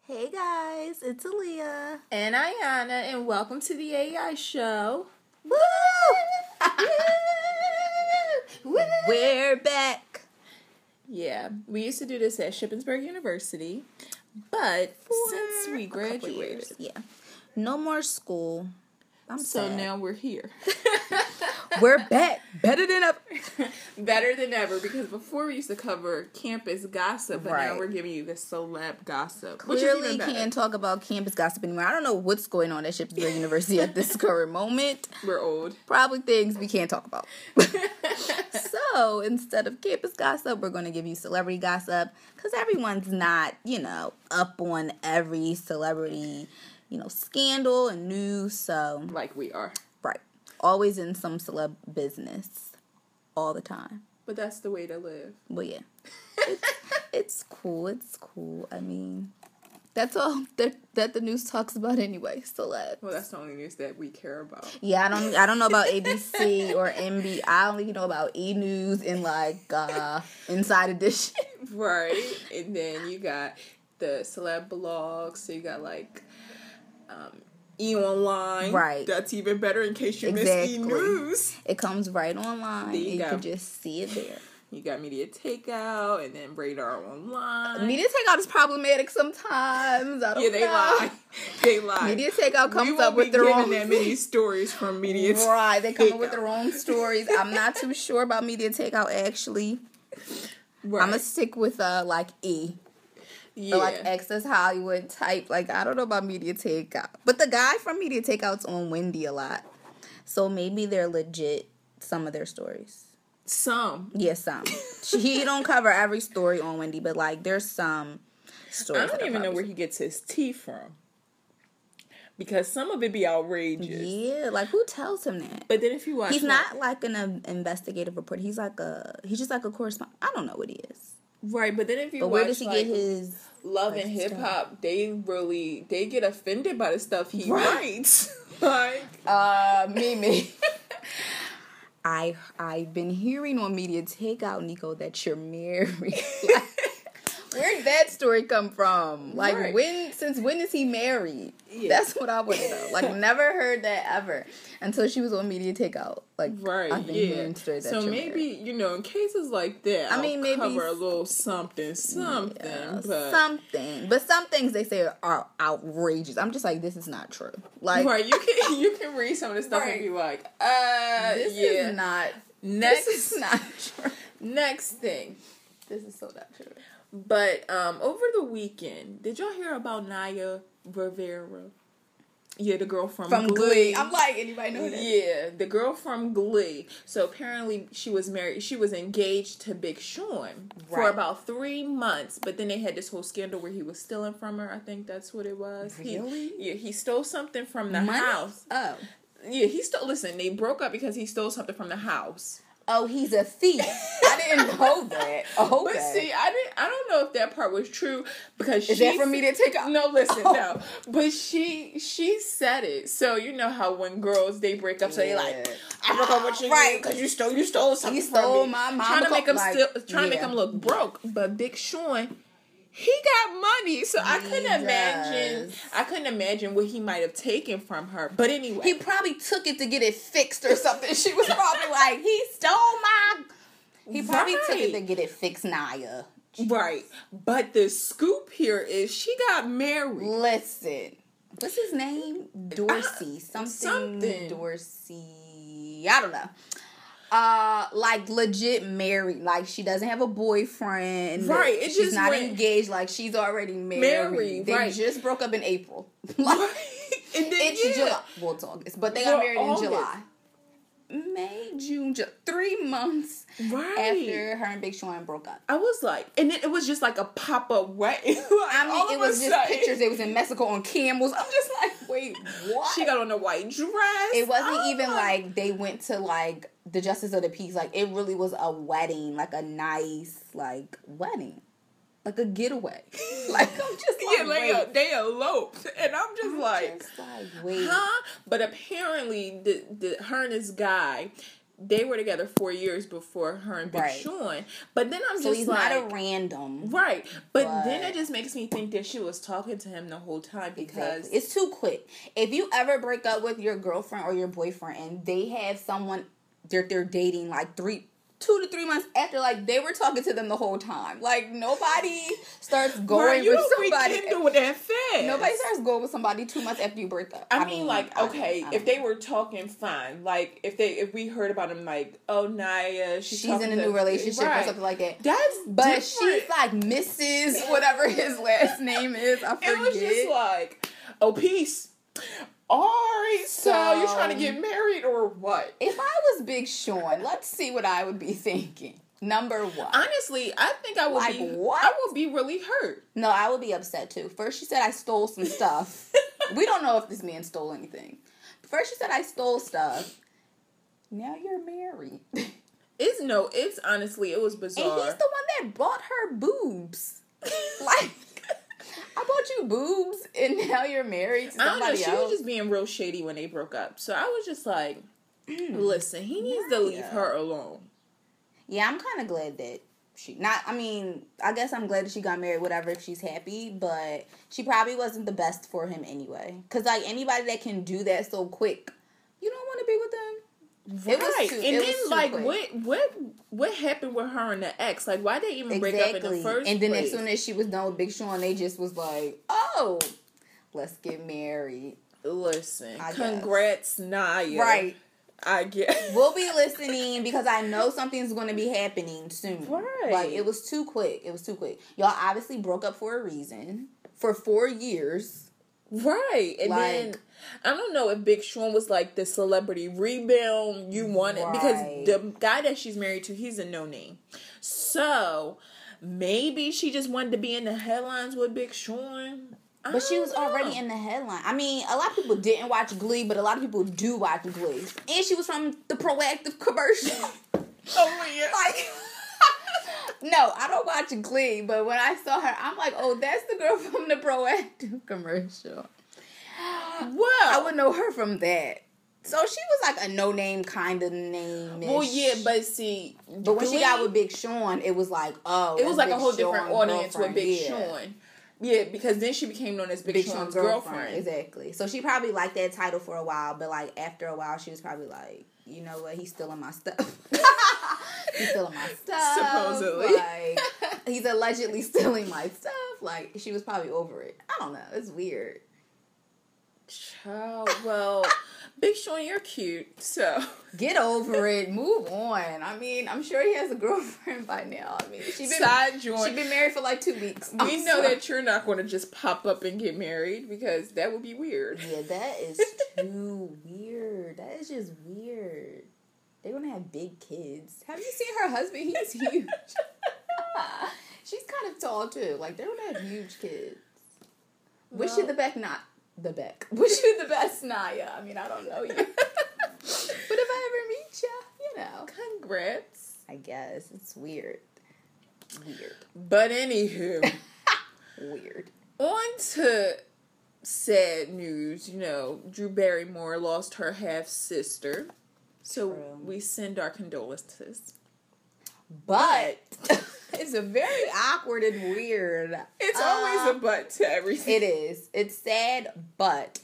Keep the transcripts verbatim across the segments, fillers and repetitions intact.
Hey guys, it's Aaliyah. And Ayana, and welcome to the A I Show. Woo! Woo! We're back. Yeah, we used to do this at Shippensburg University, but For since we a couple graduated, years, yeah, no more school. I'm so sad. now we're here. We're back, better than ever. Better than ever, because before we used to cover campus gossip, but Right. now we're giving you the celeb gossip. Clearly, which is even better. can't talk about campus gossip anymore. I don't know what's going on at Shippensburg University at this current moment. We're old. Probably things we can't talk about. So instead of campus gossip, we're going to give you celebrity gossip because everyone's not, you know, up on every celebrity, you know, scandal and news. So Like we are. right, always in some celeb business, all the time. But that's the way to live. But yeah, it's, it's cool. It's cool. I mean, that's all that that the news talks about anyway. Celebs. Well, that's the only news that we care about. Yeah, I don't I don't know about A B C or N B C. I only know about E! News and like uh, Inside Edition. Right. And then you got the celeb blogs. So you got like um, E! Online. Right. That's even better in case you Exactly. miss E! News. It comes right online. There you You go. can just see it there. You got Media Takeout and then Radar Online. Media Takeout is problematic sometimes. I don't yeah, they know. lie. They lie. Media Takeout we comes won't up with be their giving own that many stories from Media Takeout. Right, they come up with their own stories. I'm not too sure about Media Takeout actually. Right. I'm gonna stick with uh like E. yeah. Or like Access Hollywood type. Like, I don't know about Media Takeout. But the guy from Media Takeout's on Wendy a lot. So maybe they're legit, some of their stories. Some. Yes, some. He don't cover every story on Wendy, but like, there's some stories. I don't that are even know probably- where he gets his tea from. Because some of it be outrageous. Yeah, like, who tells him that? But then if you watch... He's like- not like an um, investigative reporter. He's like a, he's just like a correspondent. I don't know what he is. Right, but then if you But watch... where does he like, get his... Love like, and Hip stuff? Hop, they really... They get offended by the stuff he Right. writes. Like... Uh, Mimi. I I've been hearing on Media Takeout, Nico, that you're married. Like, where did that story come from? Like, Right. when? Since when is he married? Yeah. That's what I want to know. Like, never heard that ever until she was on Media Takeout. Like, Right, I've been yeah. hearing straight that So you're maybe, married. you know, in cases like that, I I'll mean, maybe cover a s- little something, something, Yeah, but... something, but some things they say are, are outrageous. I'm just like, this is not true. Like, right, you can you can read some of the stuff Right. and be like, uh, this yeah. is not. Next, This is not true. next thing. This is so not true. But um, over the weekend, did y'all hear about Naya Rivera? Yeah, the girl from, From Glee. Glee. I'm like, anybody know that? Yeah, the girl from Glee. So apparently she was married, she was engaged to Big Sean for Right. about three months. But then they had this whole scandal where he was stealing from her. I think that's what it was. Really? He, yeah, he stole something from the Money? house. Oh. Yeah, he stole, listen, they broke up because he stole something from the house. Oh, he's a thief. I didn't know that. Oh, But see, I didn't. I don't know if that part was true because Is she that for me to take out? No, listen, Oh. no. But she she said it. So you know how when girls they break up, so they like, Yeah. I broke up with you Right. because you stole you stole something You stole from me. my mama trying to make co- him like, still trying to make yeah. him look broke. But Big Sean, he got money, so I He couldn't imagine. does. I couldn't imagine what he might have taken from her. But anyway, He probably took it to get it fixed or something. She was probably like, he stole my... He probably took it Right. to get it fixed, Naya. right. But the scoop here is she got married. Listen. What's his name? Dorsey. Something, something. Dorsey. I don't know. Uh, like legit married. Like she doesn't have a boyfriend. Right, it She's just not went- engaged. Like she's already married. Married, They right. just broke up in April. Like, And then, it's yeah. July. Well, it's August, but they got Well, married in August. July. May, June, Ju- three months Right. after her and Big Sean broke up. I was like, and then it was just like a pop up wedding. Like, I all mean, it of a was just sudden, pictures. It was in Mexico on camels. I'm just like, wait, what? She got on a white dress. It wasn't I'm even like they went to like the Justice of the Peace. Like it really was a wedding, like a nice like wedding, like a getaway. Like I'm just like, yeah, like wait. uh, they eloped, and I'm just I'm like, just like, wait. huh? But apparently, the the her and this guy, they were together four years before her and Big Right. Sean. But then I'm So just he's like, not a random. right. But, but- then it just makes me think that she was talking to him the whole time because Exactly. It's too quick. If you ever break up with your girlfriend or your boyfriend and they have someone that they're dating like three, two to three months after, like they were talking to them the whole time. Like nobody starts going right, you with don't somebody. rekindle with that fast. Nobody starts going with somebody two months after you break up. I, I mean, mean, like, I- okay, I if don't they know. were talking, fine. Like, if they, if we heard about him, like, oh, Naya, she's, she's talking in a to- new relationship right. or something like that. That's But different. she's like Missus whatever his last name is. I forget. It was just like, oh, peace. All right, so, So- you're trying to get married or what? If I was Big Sean, let's see what I would be thinking. Number one. Honestly, I think I would Like, be. what? I would be really hurt. No, I would be upset too. First, she said I stole some stuff. We don't know if this man stole anything. First, she said I stole stuff. Now you're married. And It's no. It's honestly, it was he's bizarre. the one that bought her boobs. Like, I bought you boobs, and now you're married to I don't know. somebody She else. was just being real shady when they broke up. So I was just like, listen, he needs to leave Naya. her alone. Yeah, I'm kind of glad that she not. I mean, I guess I'm glad that she got married. Whatever, if she's happy, but she probably wasn't the best for him anyway. Cause like anybody that can do that so quick, you don't want to be with them. It was Right, too- and it then was too like quick. what what what happened with her and the ex? Like, why they even break up in the first And then place? as soon as she was done with Big Sean, they just was like, "Oh, let's get married." Listen, I guess. congrats, Naya. Right. I get. We'll be listening because I know something's going to be happening soon. Right. Like, it was too quick. It was too quick. Y'all obviously broke up for a reason. For four years. Right, and Like- then I don't know if Big Sean was like the celebrity rebound you wanted because Right. the guy that she's married to, he's a no name. So maybe she just wanted to be in the headlines with Big Sean. I But she don't was know. already in the headline. I mean, a lot of people didn't watch Glee, but a lot of people do watch Glee. And she was from the Proactive commercial. Oh yeah. Like, no, I don't watch Glee, but when I saw her, I'm like, oh, that's the girl from the Proactive commercial. Well, I would know her from that. So she was like a no-name kind of name. well, yeah, but see, But when she Glee- got with Big Sean, it was like, oh, it was that's like a Big whole different Sean's audience with girlfriend. Big Yeah. Sean. Yeah, because then she became known as Big, Big Sean's, Sean's girlfriend. girlfriend. Exactly. So she probably liked that title for a while, but like after a while, she was probably like, you know what? He's stealing my stuff. He's stealing my stuff. Supposedly. Like, he's allegedly stealing my stuff. Like, she was probably over it. I don't know. It's weird. Child, well, Big Sean, you're cute, so Get over it. Move on. I mean, I'm sure he has a girlfriend by now. I mean, she been side joint. she been married for like two weeks. We I'm know sorry. that you're not going to just pop up and get married because that would be weird. Yeah, that is too weird. That is just weird. They're gonna have big kids. Have you seen her husband? He's huge. She's kind of tall too. Like they're gonna have huge kids. Wish you Well- the best, not the Beck. Wish you the best, Naya. I mean, I don't know you, but if I ever meet you, you know. Congrats. I guess it's weird. Weird. But anywho, Weird. on to sad news. You know, Drew Barrymore lost her half sister, so True. we send our condolences. But it's a very awkward and weird. It's Uh, always a but to everything. It is. It's sad, but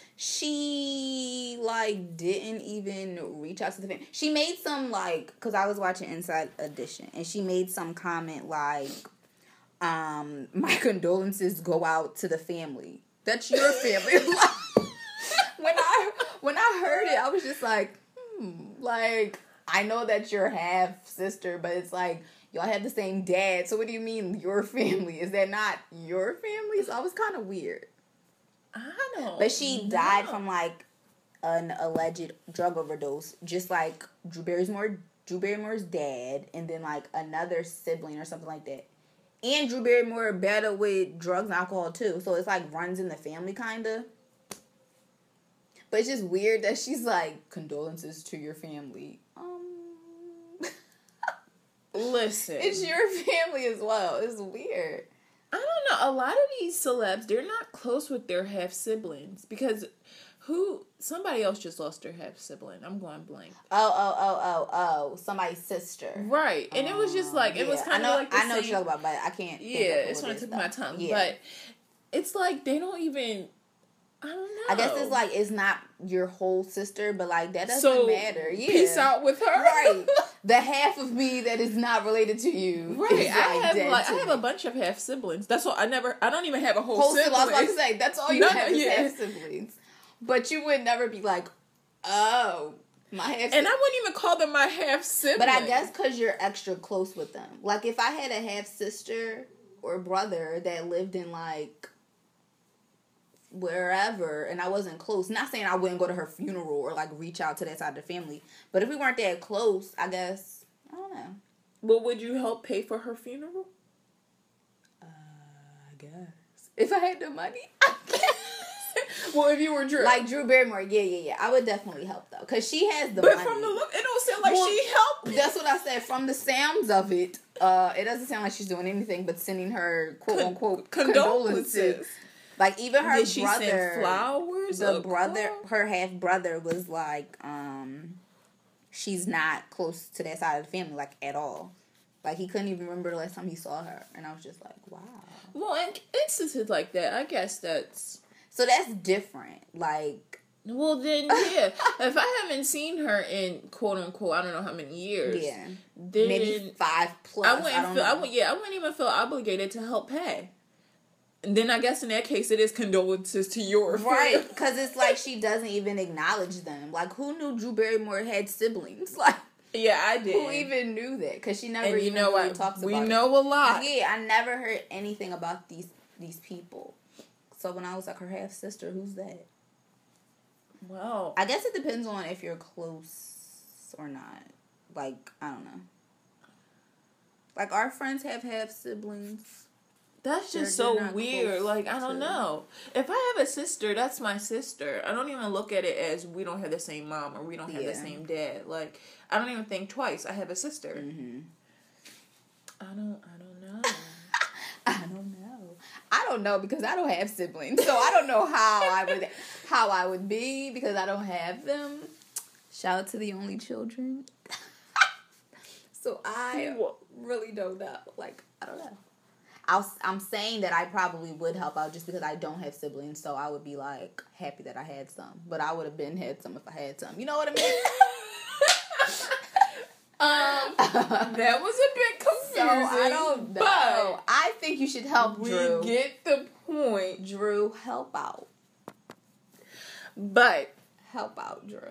she like didn't even reach out to the family. She made some like, cause I was watching Inside Edition, and she made some comment like, um, "My condolences go out to the family. That's your family." when I when I heard it, I was just like, hmm, like I know that you're half sister, but it's like. Y'all have the same dad, so what do you mean your family? Is that not your family? So I was kind of weird. I don't. But she died know. from like an alleged drug overdose, just like Drew Barrymore, Drew Barrymore's dad, and then like another sibling or something like that. And Drew Barrymore battled with drugs and alcohol too, so it's like runs in the family kind of. But it's just weird that she's like condolences to your family. Um. Listen, It's your family as well. It's weird. I don't know. A lot of these celebs, they're not close with their half siblings because, Who? Somebody else just lost their half sibling. I'm going blank. Oh, oh, oh, oh, oh. Somebody's sister. Right. And it was just like, it yeah. was kind of of like the I know same. what you're talking about, but I can't. Yeah, think of it's who on it the is, tip of my though. tongue. Yeah. But it's like, they don't even, I don't know. I guess it's like, it's not your whole sister, but like, that doesn't so, matter. Yeah. Peace out with her. Right. The half of me that is not related to you. Right. Is like I have dead like, to I have me. a bunch of half siblings. That's all. I never, I don't even have a whole, Whole sibling. sibling. I was about to say, that's all you No, have is yeah. half siblings. But you would never be like, oh, my half And I wouldn't even call them my half sibling. But I guess because you're extra close with them. Like, if I had a half sister or brother that lived in, like, wherever, and I wasn't close, not saying I wouldn't go to her funeral or, like, reach out to that side of the family. But if we weren't that close, I guess, I don't know. Well, would you help pay for her funeral? Uh, I guess. If I had the money, I guess. Well, if you were Drew. Like Drew Barrymore, yeah, yeah, yeah. I would definitely help, though. Because she has the but money. from the look, it don't sound like Well, she helped. That's what I said. From the sounds of it, uh, it doesn't sound like she's doing anything but sending her quote Con- unquote condolences. condolences. Like even her Did she brother, send flowers? the or brother, call? her half brother was like, um, she's not close to that side of the family, like at all. Like he couldn't even remember the last time he saw her, and I was just like, wow. Well, in instances like that, I guess that's. So that's different. Like, Well, then, yeah. If I haven't seen her in quote unquote, I don't know how many years. yeah, Then maybe five plus. I wouldn't I don't feel. know. I would. Yeah, I wouldn't even feel obligated to help pay. And then I guess in that case, it is condolences to your Right, family. because it's like she doesn't even acknowledge them. Like, who knew Drew Barrymore had siblings? Like, Yeah, I did. who even knew that? Because she never And you even know really what? talks We about know it. a lot. Yeah, I never heard anything about these these people. So when I was like her half sister, who's that? Wow. I guess it depends on if you're close or not. Like, I don't know. Like, our friends have half siblings. That's They're- just they're so not weird. close Like, I don't to- know. If I have a sister, that's my sister. I don't even look at it as we don't have the same mom or we don't have Yeah. the same dad. Like, I don't even think twice. I have a sister. Mm-hmm. I don't. I don't know. I don't know. I don't know because I don't have siblings, so I don't know how I would how I would be because I don't have them. Shout out to the only children. So I really don't know. Like, I don't know. I'll, I'm saying that I probably would help out just because I don't have siblings, so I would be like happy that I had some. But I would have been had some if I had some. You know what I mean? Um, that was a bit confusing. So I don't know. But I think you should help we Drew. get the point. Drew, help out. But Help out, Drew.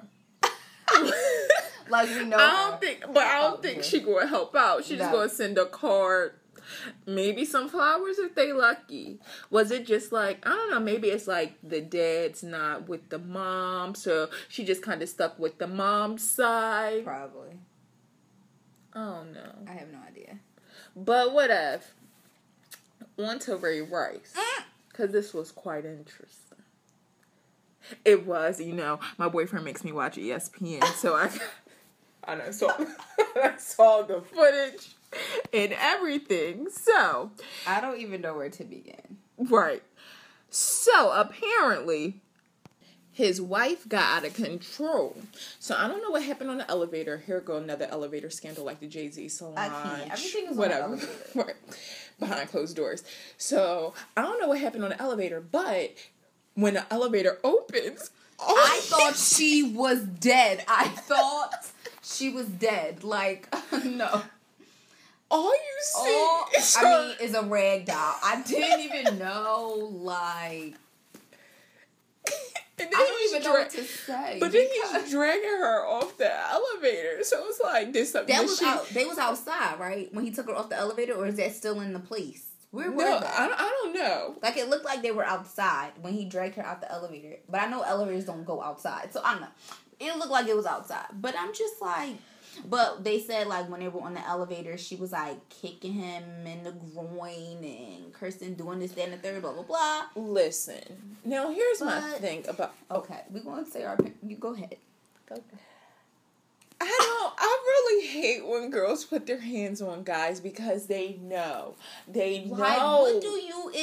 Like we know. I her. don't think. But I Help don't out, think Drew. she gonna help out. She's No. gonna send a card. Maybe some flowers if they lucky. Was it just like, I don't know, maybe it's like the dad's not with the mom, so she just kind of stuck with the mom's side. Probably. Oh no. I have no idea. But what if? On to Ray Rice. Mm. Because this was quite interesting. It was, you know, my boyfriend makes me watch E S P N, so I, I know, so I saw the footage and everything. So, I don't even know where to begin. right. So, apparently, his wife got out of control. So, I don't know what happened on the elevator. Here go another elevator scandal like the Jay-Z Solange. I can't. Everything is on the whatever. elevator. Right. Behind closed doors. So, I don't know what happened on the elevator, but when the elevator opens, oh, I thought she was dead. I thought she was dead. Like, no. all you see All is I her- mean is a rag doll. I didn't even know, like, and then I don't he's even know dra- what to say. But then because he's dragging her off the elevator. So it's like, did something. that did was she, out, they was outside, right? When he took her off the elevator, or is that still in the place? Where were No, they? I don't, I don't know. Like, it looked like they were outside when he dragged her out the elevator. But I know elevators don't go outside. So, I don't know. It looked like it was outside. But I'm just like... But they said, like, when they were on the elevator, she was, like, kicking him in the groin and cursing, doing this, that, and the third, blah, blah, blah. Listen. Now, here's my But- thing about... Okay, we're going to say our... You go ahead. Go ahead. I don't... I really hate when girls put their hands on guys because they know. They know. Like, what do you expect?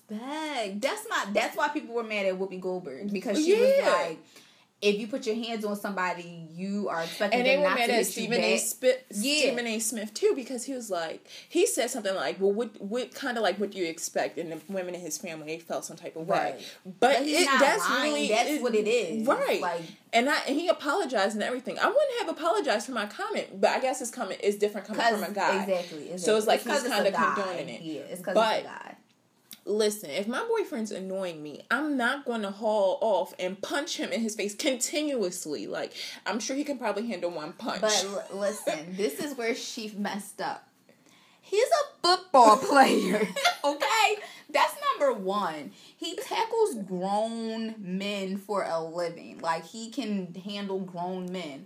respect. That's my. That's why people were mad at Whoopi Goldberg, because she yeah. was like, if you put your hands on somebody, you are expecting and them they were not mad to at hit Stephen you A. back. Sp- yeah. Stephen A. Smith too, because he was like, he said something like, "Well, what, what kind of like what do you expect?" And the women in his family, they felt some type of way. Right. But, but he's it, not that's lying. really That's it, what it is, right? Like, and I and he apologized and everything. I wouldn't have apologized for my comment, but I guess his comment is different coming from a guy. Exactly. exactly. So it's like it's he's kind of condoning it. Yeah, it's because but, it's a guy. Listen, if my boyfriend's annoying me, I'm not going to haul off and punch him in his face continuously. Like, I'm sure he can probably handle one punch. But l- listen, this is where she messed up. He's a football player, okay? That's number one. He tackles grown men for a living. Like, he can handle grown men.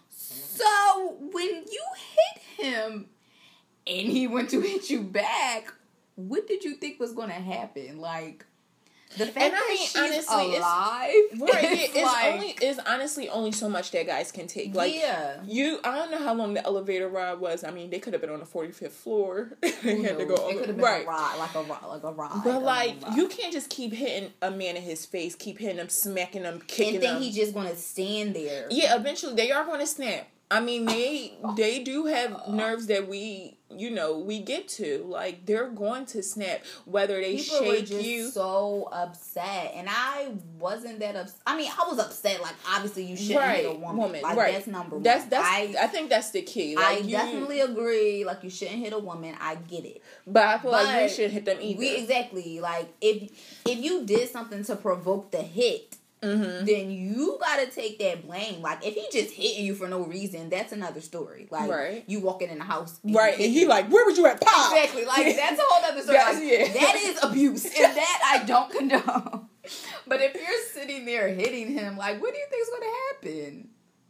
So, when you hit him and he went to hit you back, what did you think was going to happen? Like, the fact and I that mean, she's honestly, alive, it's, right? it's, it's like, only is honestly only so much that guys can take. Like, yeah. you, I don't know how long the elevator ride was. I mean, they could have been on the forty-fifth floor. They had to go It could have been right. a ride, like a ride, like a ride. But like, ride. you can't just keep hitting a man in his face, keep hitting him, smacking him, kicking and then him. he's just gonna stand there. Yeah, eventually they are going to snap. I mean, they they do have nerves that we, you know, we get to. Like, they're going to snap, whether they People shake were just you. so upset, and I wasn't that upset. I mean, I was upset. Like, obviously, you shouldn't right, hit a woman. woman. Like, right. that's number one. That's that's. I, I think that's the key. Like, I you, definitely agree. Like, you shouldn't hit a woman. I get it. But I feel But like we should hit them either. We exactly like if if you did something to provoke the hit. Mm-hmm. Then you gotta take that blame. Like, if he just hitting you for no reason, that's another story. Like, right. you walking in the house, and right? And he like, where was you at? Pop. Exactly. Like, that's a whole other story. Like, yeah. That is abuse, and that I don't condone. But if you're sitting there hitting him, like, what do you think is gonna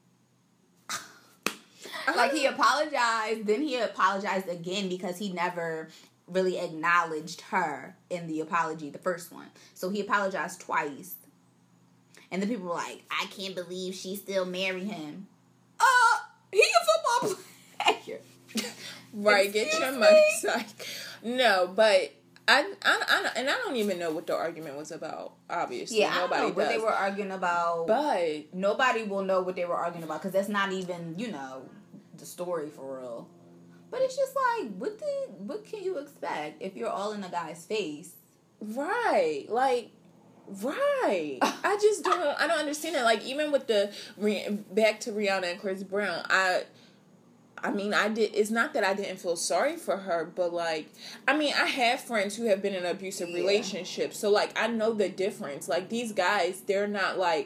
happen? Like, he apologized, then he apologized again because he never really acknowledged her in the apology, the first one. So he apologized twice. And the people were like, I can't believe she still married him. Uh, he a football player. Right, Excuse get your me? money back. No, but I, I, I, and I don't even know what the argument was about, obviously. Yeah, Nobody I don't know what does. they were arguing about. But nobody will know what they were arguing about because that's not even, you know, the story for real. But it's just like, what did, what can you expect if you're all in a guy's face? Right. Like, right. I just don't, I don't understand that. Like, even with the, back to Rihanna and Chris Brown, I... I mean, I did. It's not that I didn't feel sorry for her, but like, I mean, I have friends who have been in abusive yeah. relationships, so like, I know the difference. Like, these guys, they're not like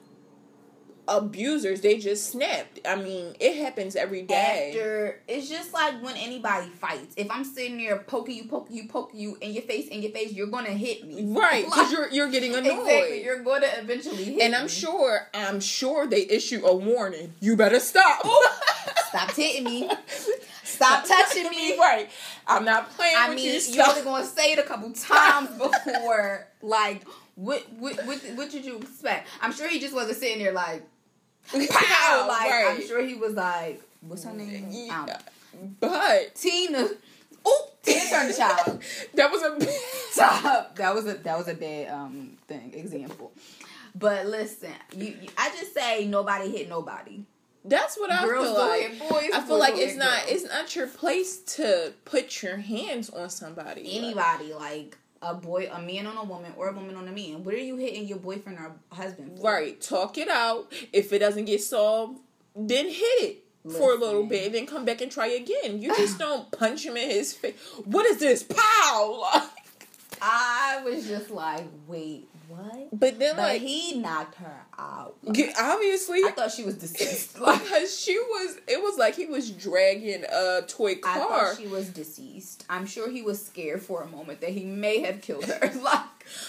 abusers; they just snapped. I mean, it happens every day. After it's just like when anybody fights. If I'm sitting there poking you, poking you, poking you in your face, in your face, you're gonna hit me, right? Because like, you're you're getting annoyed. Exactly, you're going to eventually hit and me. I'm sure, I'm sure they issue a warning. You better stop. Stop hitting me. Stop touching me. Right. I'm not playing I with mean, you. You're only going to say it a couple times before, like, what, what what what did you expect? I'm sure he just wasn't sitting there like, pow! Like, right. I'm sure he was like, what's her name? Yeah. But. Tina. Oh, Tina Turner child. That was a Stop. That was a, that was a bad um thing, example. But listen, you, you I just say nobody hit nobody. That's what I Girls feel go like. ahead, boys, I feel boys like go it's ahead, not girls. it's not your place to put your hands on somebody. Anybody, like a boy, a man on a woman, or a woman on a man. What are you hitting your boyfriend or husband for? Right. Talk it out. If it doesn't get solved, then hit it Listen. for a little bit, then come back and try again. You just don't punch him in his face. What is this? Pow! I was just like, wait, what? But then, but like, he knocked her out. Yeah, obviously, I thought she was deceased. Like, because she was. It was like he was dragging a toy car. I thought she was deceased. I'm sure he was scared for a moment that he may have killed her. Like,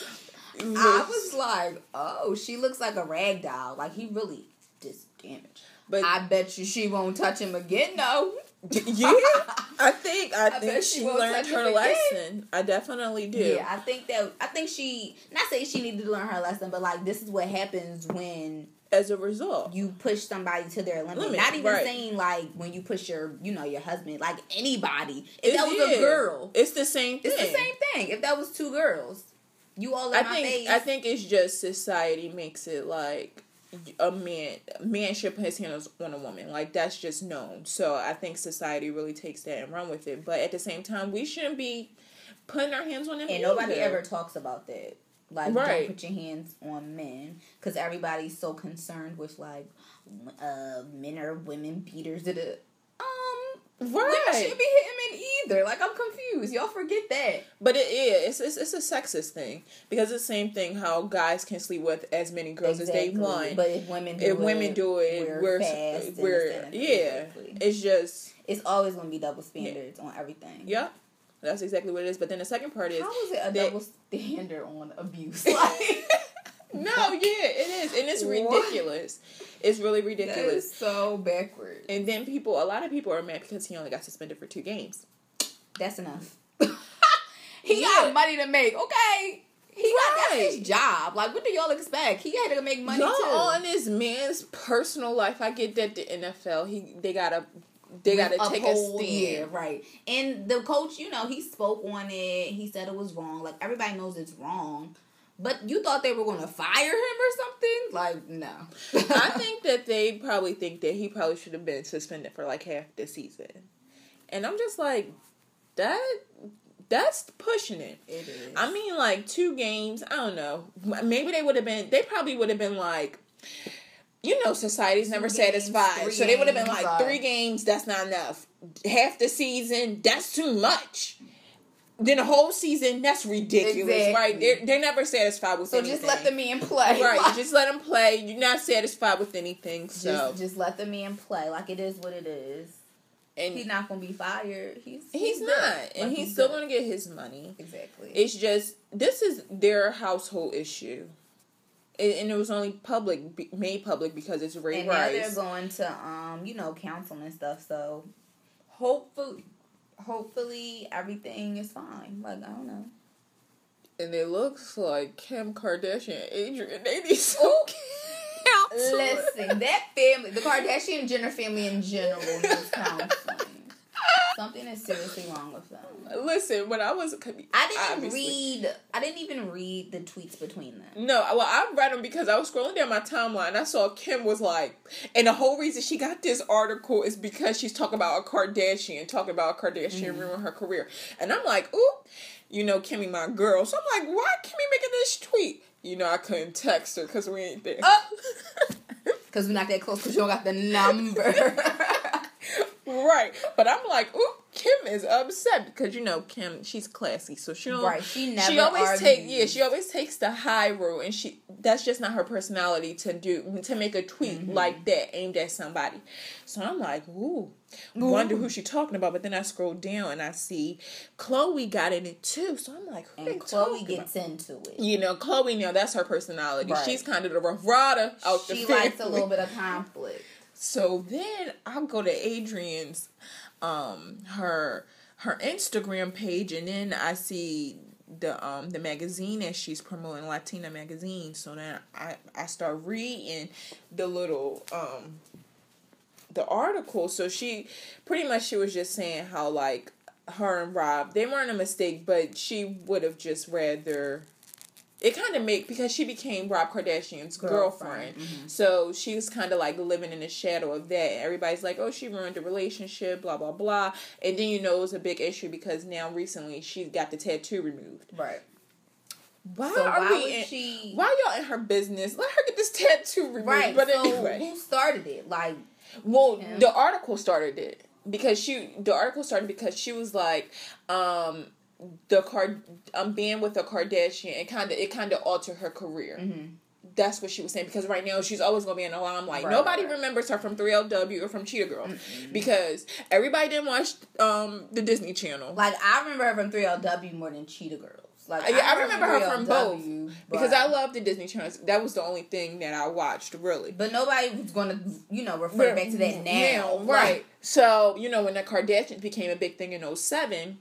I was like, oh, she looks like a rag doll. Like, he really just damaged. But I bet you she won't touch him again, though. Yeah, I think I, I think she, she learned her lesson. I definitely do. Yeah, I think that I think she not saying she needed to learn her lesson, but like this is what happens when as a result you push somebody to their limit. limit not even right. saying like when you push your you know your husband, like anybody. If it that was is. a girl, it's the same thing. It's the same thing. If that was two girls, You all in I my think face. I think it's just society makes it like a man a man should put his hands on a woman. Like, that's just known. So I think society really takes that and run with it. But at the same time, we shouldn't be putting our hands on them. And either. nobody ever talks about that. Like, right. don't put your hands on men. Because everybody's so concerned with, like, uh, men are women beaters. Da-da. Um, right. women shouldn't be hitting men either. Like, I'm confused. Y'all forget that. But it is. It's, it's, it's a sexist thing. Because it's the same thing how guys can sleep with as many girls exactly. as they want. But if women do if it, women do it, we're, we're fast. We're, yeah. Exactly. It's just... It's always going to be double standards yeah. on everything. Yeah. That's exactly what it is. But then the second part is... How is it a that, double standard on abuse? Like... No, yeah, it is. And it's ridiculous. What? It's really ridiculous. That is so backwards. And then people, a lot of people are mad because he only got suspended for two games. That's enough. he yeah. got money to make, okay? He right. got that's his job. Like, what do y'all expect? He had to make money y'all too. On this man's personal life, I get that the N F L, he they gotta they gotta With take a, a stand. Yeah, right. And the coach, you know, he spoke on it. He said it was wrong. Like, everybody knows it's wrong. But you thought they were going to fire him or something? Like, no. I think that they probably think that he probably should have been suspended for like half the season. And I'm just like, that that's pushing it. It is. I mean, like, two games, I don't know. Maybe they would have been, they probably would have been like, you know, society's never games, satisfied. So they would have been like, right. three games, that's not enough. Half the season, that's too much. Then the whole season, that's ridiculous, exactly. right? They're, they're never satisfied with so anything. So just let the man play. Right, just let them play. You're not satisfied with anything, so. Just, just let the man play. Like, it is what it is. And he's not going to be fired. He's He's, he's not. Like, and he's, he's still going to get his money. Exactly. It's just, this is their household issue. It, and it was only public, made public because it's Ray and Rice. And now they're going to, um, you know, counsel and stuff, so hopefully... Hopefully everything is fine. Like, I don't know. And it looks like Kim Kardashian and Adrian, they need some counseling. Listen, that family, the Kardashian Jenner family in general needs counseling. Something is seriously wrong with them. Listen, when I was... I didn't read... I didn't even read the tweets between them. No, well, I read them because I was scrolling down my timeline and I saw Kim was like... And the whole reason she got this article is because she's talking about a Kardashian, talking about a Kardashian mm-hmm. ruining her career. And I'm like, ooh, you know, Kimmy my girl. So I'm like, why Kimmy making this tweet? You know, I couldn't text her because we ain't there. Because we're not that close because you don't got the number. Right. But I'm like, ooh, Kim is upset because, you know, Kim, she's classy. So she don't... Right. She never She always argues. take, yeah, she always takes the high road. And she that's just not her personality to do, to make a tweet mm-hmm. like that aimed at somebody. So I'm like, ooh, ooh. Wonder who she talking about. But then I scroll down and I see Khloe got in it too. So I'm like, who and Khloe gets about? Into it. You know, Khloe, now that's her personality. Right. She's kind of the rough rider out she the She likes a little bit of conflict. So then I'll go to Adrian's, um, her her Instagram page, and then I see the um the magazine that she's promoting, Latina magazine. So then I I start reading the little um the article. So she pretty much she was just saying how like her and Rob, they weren't a mistake, but she would have just rather. It kind of make, because she became Rob Kardashian's girlfriend. girlfriend. Mm-hmm. So she was kind of like living in the shadow of that. Everybody's like, oh, she ruined the relationship, blah, blah, blah. And then, you know, it was a big issue because now recently she got the tattoo removed. Right. Why so are why we would in, she... Why y'all in her business? Let her get this tattoo removed. Right. But so anyway. who started it? Like, well, him? The article started it. Because she, the article started because she was like, um... the card um being with a Kardashian, it kind of it kind of altered her career. Mm-hmm. That's what she was saying, because right now she's always gonna be in the limelight. Right, Nobody right. remembers her from three L W or from Cheetah Girl mm-hmm. because everybody didn't watch um the Disney Channel. Like, I remember her from three L W more than Cheetah Girls. Like, yeah, I remember, I remember her from both but... because I love the Disney Channel. That was the only thing that I watched, really. But nobody was gonna, you know, refer but, back to that now, now right? Like, so you know when the Kardashians became a big thing in oh seven.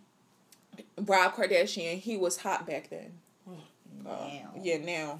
Rob Kardashian, he was hot back then. Now. Uh, yeah, now.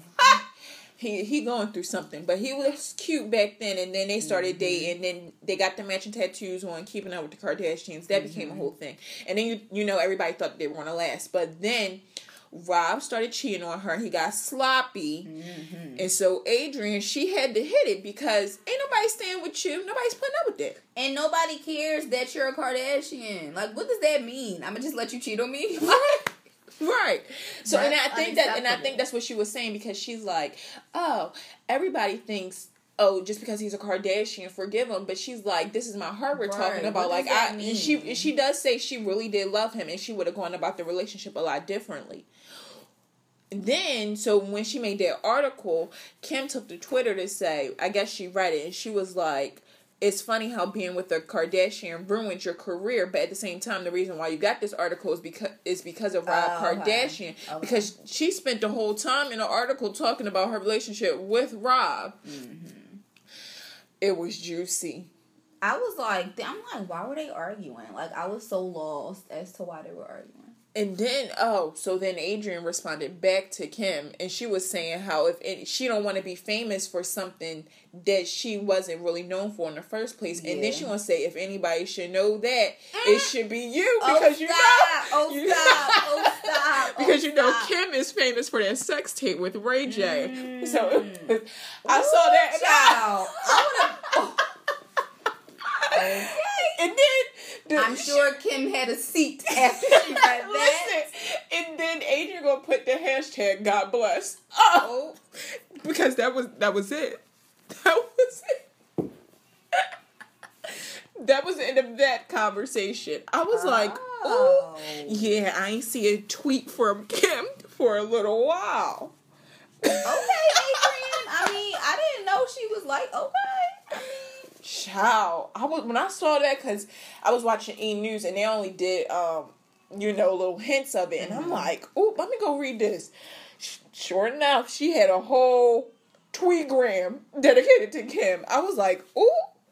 he he going through something. But he was cute back then, and then they started mm-hmm. dating, and then they got the matching tattoos on, keeping up with the Kardashians. That mm-hmm. became a whole thing. And then, you you know, everybody thought they were going to last. But then, Rob started cheating on her. He got sloppy. Mm-hmm. And so Adrienne, she had to hit it because ain't nobody staying with you. Nobody's putting up with that. And nobody cares that you're a Kardashian. Like, what does that mean? I'm gonna just let you cheat on me? Right. So, That's and I think that, and I unacceptable. think that's what she was saying, because she's like, oh, everybody thinks, oh, just because he's a Kardashian, forgive him. But she's like, this is my heart we're Right. talking about. What Like, does that I, mean? and she, and she does say she really did love him, and she would have gone about the relationship a lot differently. And then, so when she made that article, Kim took to Twitter to say, I guess she read it, and she was like, it's funny how being with a Kardashian ruined your career, but at the same time, the reason why you got this article is because is because of Rob Oh, okay. Kardashian. Okay. Because she spent the whole time in an article talking about her relationship with Rob. Mm-hmm. It was juicy. I was like, I'm like, why were they arguing? Like, I was so lost as to why they were arguing. And then, oh, so then Adrienne responded back to Kim, and she was saying how if it, she don't want to be famous for something that she wasn't really known for in the first place. And Yeah. then she want to say, if anybody should know that, it should be you, Oh, because you stop. know. Oh, you- stop. Oh, stop. Oh, Because you know stop. Kim is famous for that sex tape with Ray J. Mm. So I saw that, and Child. I would have. I, and then the, I'm sure Kim had a seat after she read that. Listen, and then Adrienne gonna put the hashtag God bless. Oh, because that was that was it. That was it. That was the end of that conversation. I was like, Oh. oh, yeah, I ain't see a tweet from Kim for a little while. Okay, Adrienne. I mean, I didn't know she was like, okay. I mean, Child, I was when I saw that, because I was watching E! News and they only did, um, you know, little hints of it, and I'm like, ooh, let me go read this. Sh- Sure enough, she had a whole tweetgram dedicated to Kim. I was like, ooh,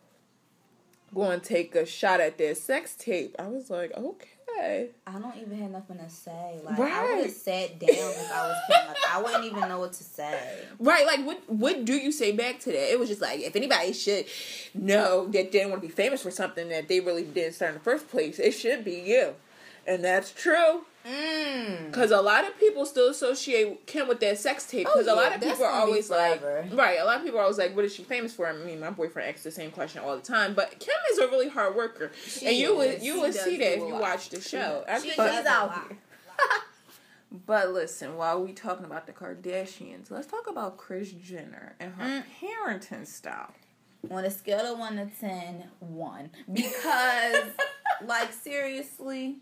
going to take a shot at their sex tape. I was like, okay. I don't even have nothing to say. Like, I Right. would have sat down if I was Kim. Like, I wouldn't even know what to say. Right, like, what what do you say back to that? It was just like, if anybody should know that they didn't want to be famous for something that they really didn't start in the first place, it should be you. And that's true. Mm. Because a lot of people still associate Kim with that sex tape. Oh, Because a yeah, lot of that's people are gonna be always like, forever. right, a lot of people are always like, what is she famous for? I mean, my boyfriend asks the same question all the time. But Kim is a really hard worker. She and you would is. you She would does see that do if a you lot. watch the show. I She, think- she's out here. But listen, while we talking about the Kardashians, let's talk about Kris Jenner and her Mm. parenting style. On a scale of one to ten, one. Because, like, seriously,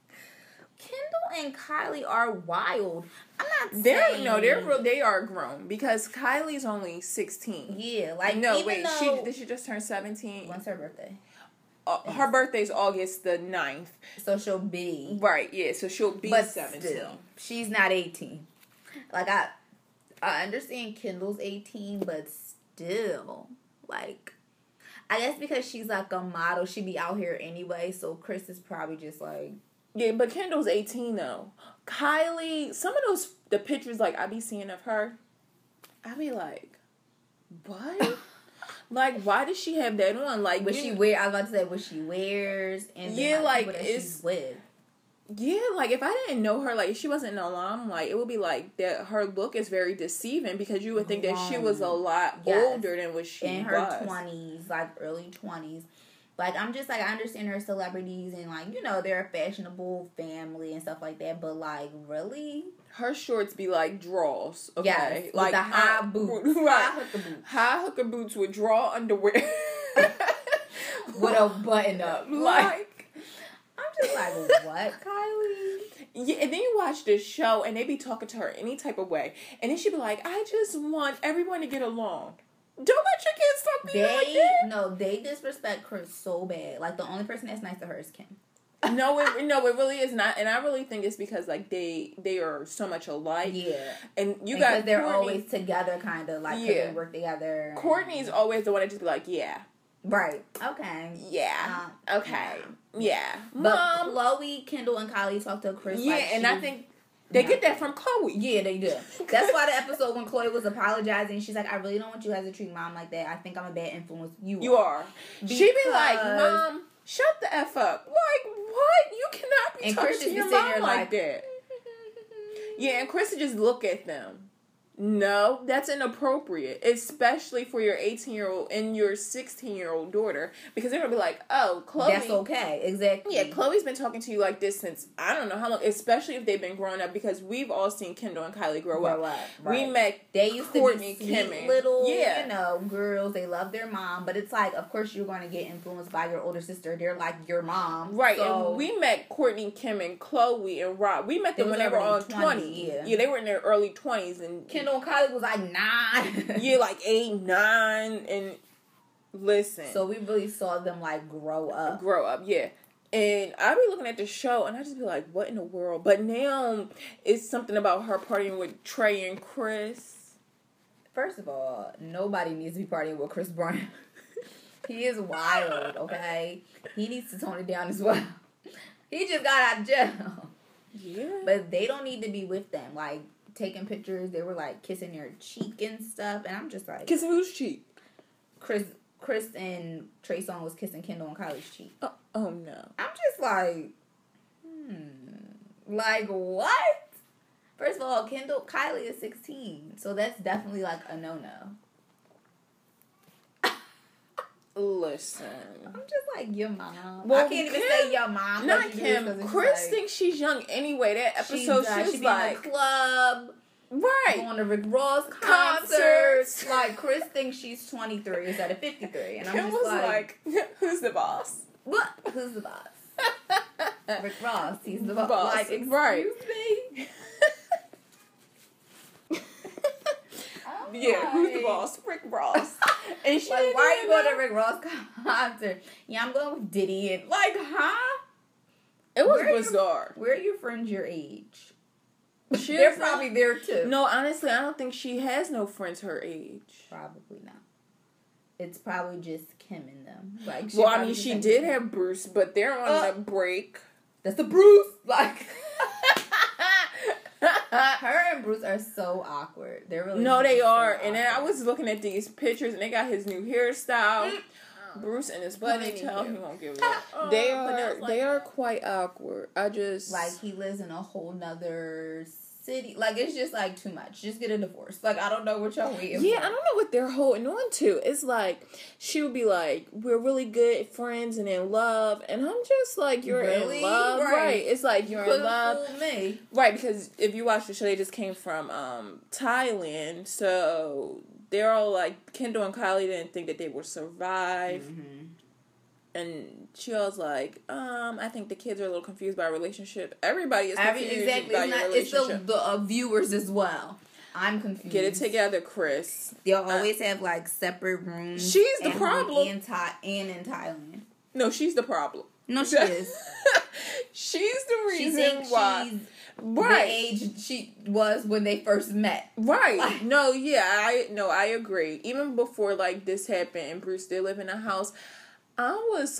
Kendall and Kylie are wild. I'm not They're saying... no, they're real. They are grown because Kylie's only sixteen. Yeah, like, no, even wait, though... she did she just turn seventeen? When's her birthday? Uh, her birthday's August the ninth. So she'll be... Right, yeah, so she'll be but seventeen. still, she's not eighteen. Like, I, I understand Kendall's eighteen, but still, like... I guess because she's like a model, she be out here anyway, so Kris is probably just like... Yeah, but Kendall's eighteen though. Kylie, some of those, the pictures like I be seeing of her, I be like, what? Like, why does she have that on? Like, What you she know- wear, I was about to say what she wears, and then, Yeah, like, people that it's- she's with. Yeah, like if I didn't know her, like if she wasn't an alum, like it would be like that. Her look is very deceiving because you would think that she was a lot Yes. older than what she In her was. twenties, like early twenties. Like, I'm just like, I understand her celebrities and, like, you know, they're a fashionable family and stuff like that, but, like, really? Her shorts be like draws, okay, Yes, with like the high uh, boots. right? High hooker boots. High hooker boots with draw underwear, With a button up. like. I'm just like, what, Kylie? Yeah, and then you watch this show and they be talking to her any type of way, and then she be like, "I just want everyone to get along. Don't let your kids talk to you like They, that." no, they disrespect Kris so bad. Like, the only person that's nice to her is Kim. No, it no, it really is not, and I really think it's because like they they are so much alike. Yeah. And you because got they're Courtney. always together, kind of, like, 'cause Yeah. they work together. and- Courtney's always the one that just be like, yeah, Right. Okay. yeah, Uh, okay, yeah, But mom, Chloe, Kendall, and Kylie talk to Kris. yeah, like and she I was- think they get that from Chloe. Yeah, they do. That's why the episode when Chloe was apologizing, she's like, I really don't want you guys to treat mom like that. I think I'm a bad influence. You, You are. She be like, Because- mom, shut the f up. Like, what? You cannot be And talking Kris to just be your sitting mom there like like- that. Yeah, and Chris would just look at them. No, that's inappropriate, especially for your eighteen-year-old and your sixteen-year-old daughter, because they're going to be like, oh, Chloe. That's okay, exactly. Yeah, Chloe's been talking to you like this since, I don't know how long, especially if they've been growing up, because we've all seen Kendall and Kylie grow, grow up. up right. We met They used Courtney to be sweet Kimming. little, yeah. you know, girls. They love their mom, but it's like, of course, you're going to get influenced by your older sister. They're like your mom. Right, so. and we met Courtney Kimming, Chloe, and Rob. We met them when they were all twenty. Yeah. yeah, they were in their early twenties. And Kendall and Kylie was like nine. yeah, like eight, nine, and listen. So we really saw them like grow up. Grow up, yeah. And I be looking at the show and I just be like, what in the world? But now it's something about her partying with Trey and Chris. First of all, nobody needs to be partying with Chris Brown. He is wild, okay? He needs to tone it down as well. He just got out of jail. Yeah. But they don't need to be with them. Like, taking pictures, they were like kissing their cheek and stuff, and I'm just like, kissing whose cheek? Chris, Chris and Trey Songz was kissing Kendall and Kylie's cheek. Oh, oh no! I'm just like, hmm, like what? First of all, Kendall, Kylie is sixteen, so that's definitely like a no no. Listen, I'm just like your mom. Well, I can't even Kim, say your mom. Not like Kim. Chris like, thinks she's young anyway. That episode, she, she was like in the club, right, going to Rick Ross concerts. concerts. Like Chris thinks she's twenty-three instead of fifty-three, and I'm Kim just was like, like, "Who's the boss? What? Who's the boss? Rick Ross. He's the boss. boss. Like, excuse right. me." Yeah, like, who's the boss? Rick Ross. And she like, why are you going to Rick Ross concert? Yeah, I'm going with Diddy. And like, huh? It was where bizarre. Your, where are your friends your age? She They're probably not, there too. No, honestly, I don't think she has no friends her age. Probably not. It's probably just Kim and them. Like, well, I mean, she did Kim. have Bruce, but they're on uh, the break. That's the Bruce. Like. Her and Bruce are so awkward. They're really no, they are. So and then I was looking at these pictures, and they got his new hairstyle. Mm. Bruce and his ponytail. He won't give it up. Oh, they are. Like, they are quite awkward. I just like he lives in a whole nother city. Like it's just like too much. Just get a divorce. Like I don't know what y'all waiting Yeah, for. I don't know what they're holding on to. It's like she would be like, "We're really good friends and in love," and I'm just like, "You're really? in love, right. right?" It's like you're in love, fool me. right? Because if you watch the show, they just came from um, Thailand, so they're all like Kendall and Kylie didn't think that they would survive. Mm-hmm. And she was like, um, I think the kids are a little confused by our relationship. Everybody is confused Every, exactly. by it's your not, relationship. It's the, the uh, viewers as well. I'm confused. Get it together, Chris. They'll always uh, have, like, separate rooms. She's the problem. And, Tha- and in Thailand. No, she's the problem. No, she is. She's the reason she thinks why. She's right. the age she was when they first met. Right. Like, no, yeah, I no, I agree. Even before, like, this happened and Bruce did live in a house, I was,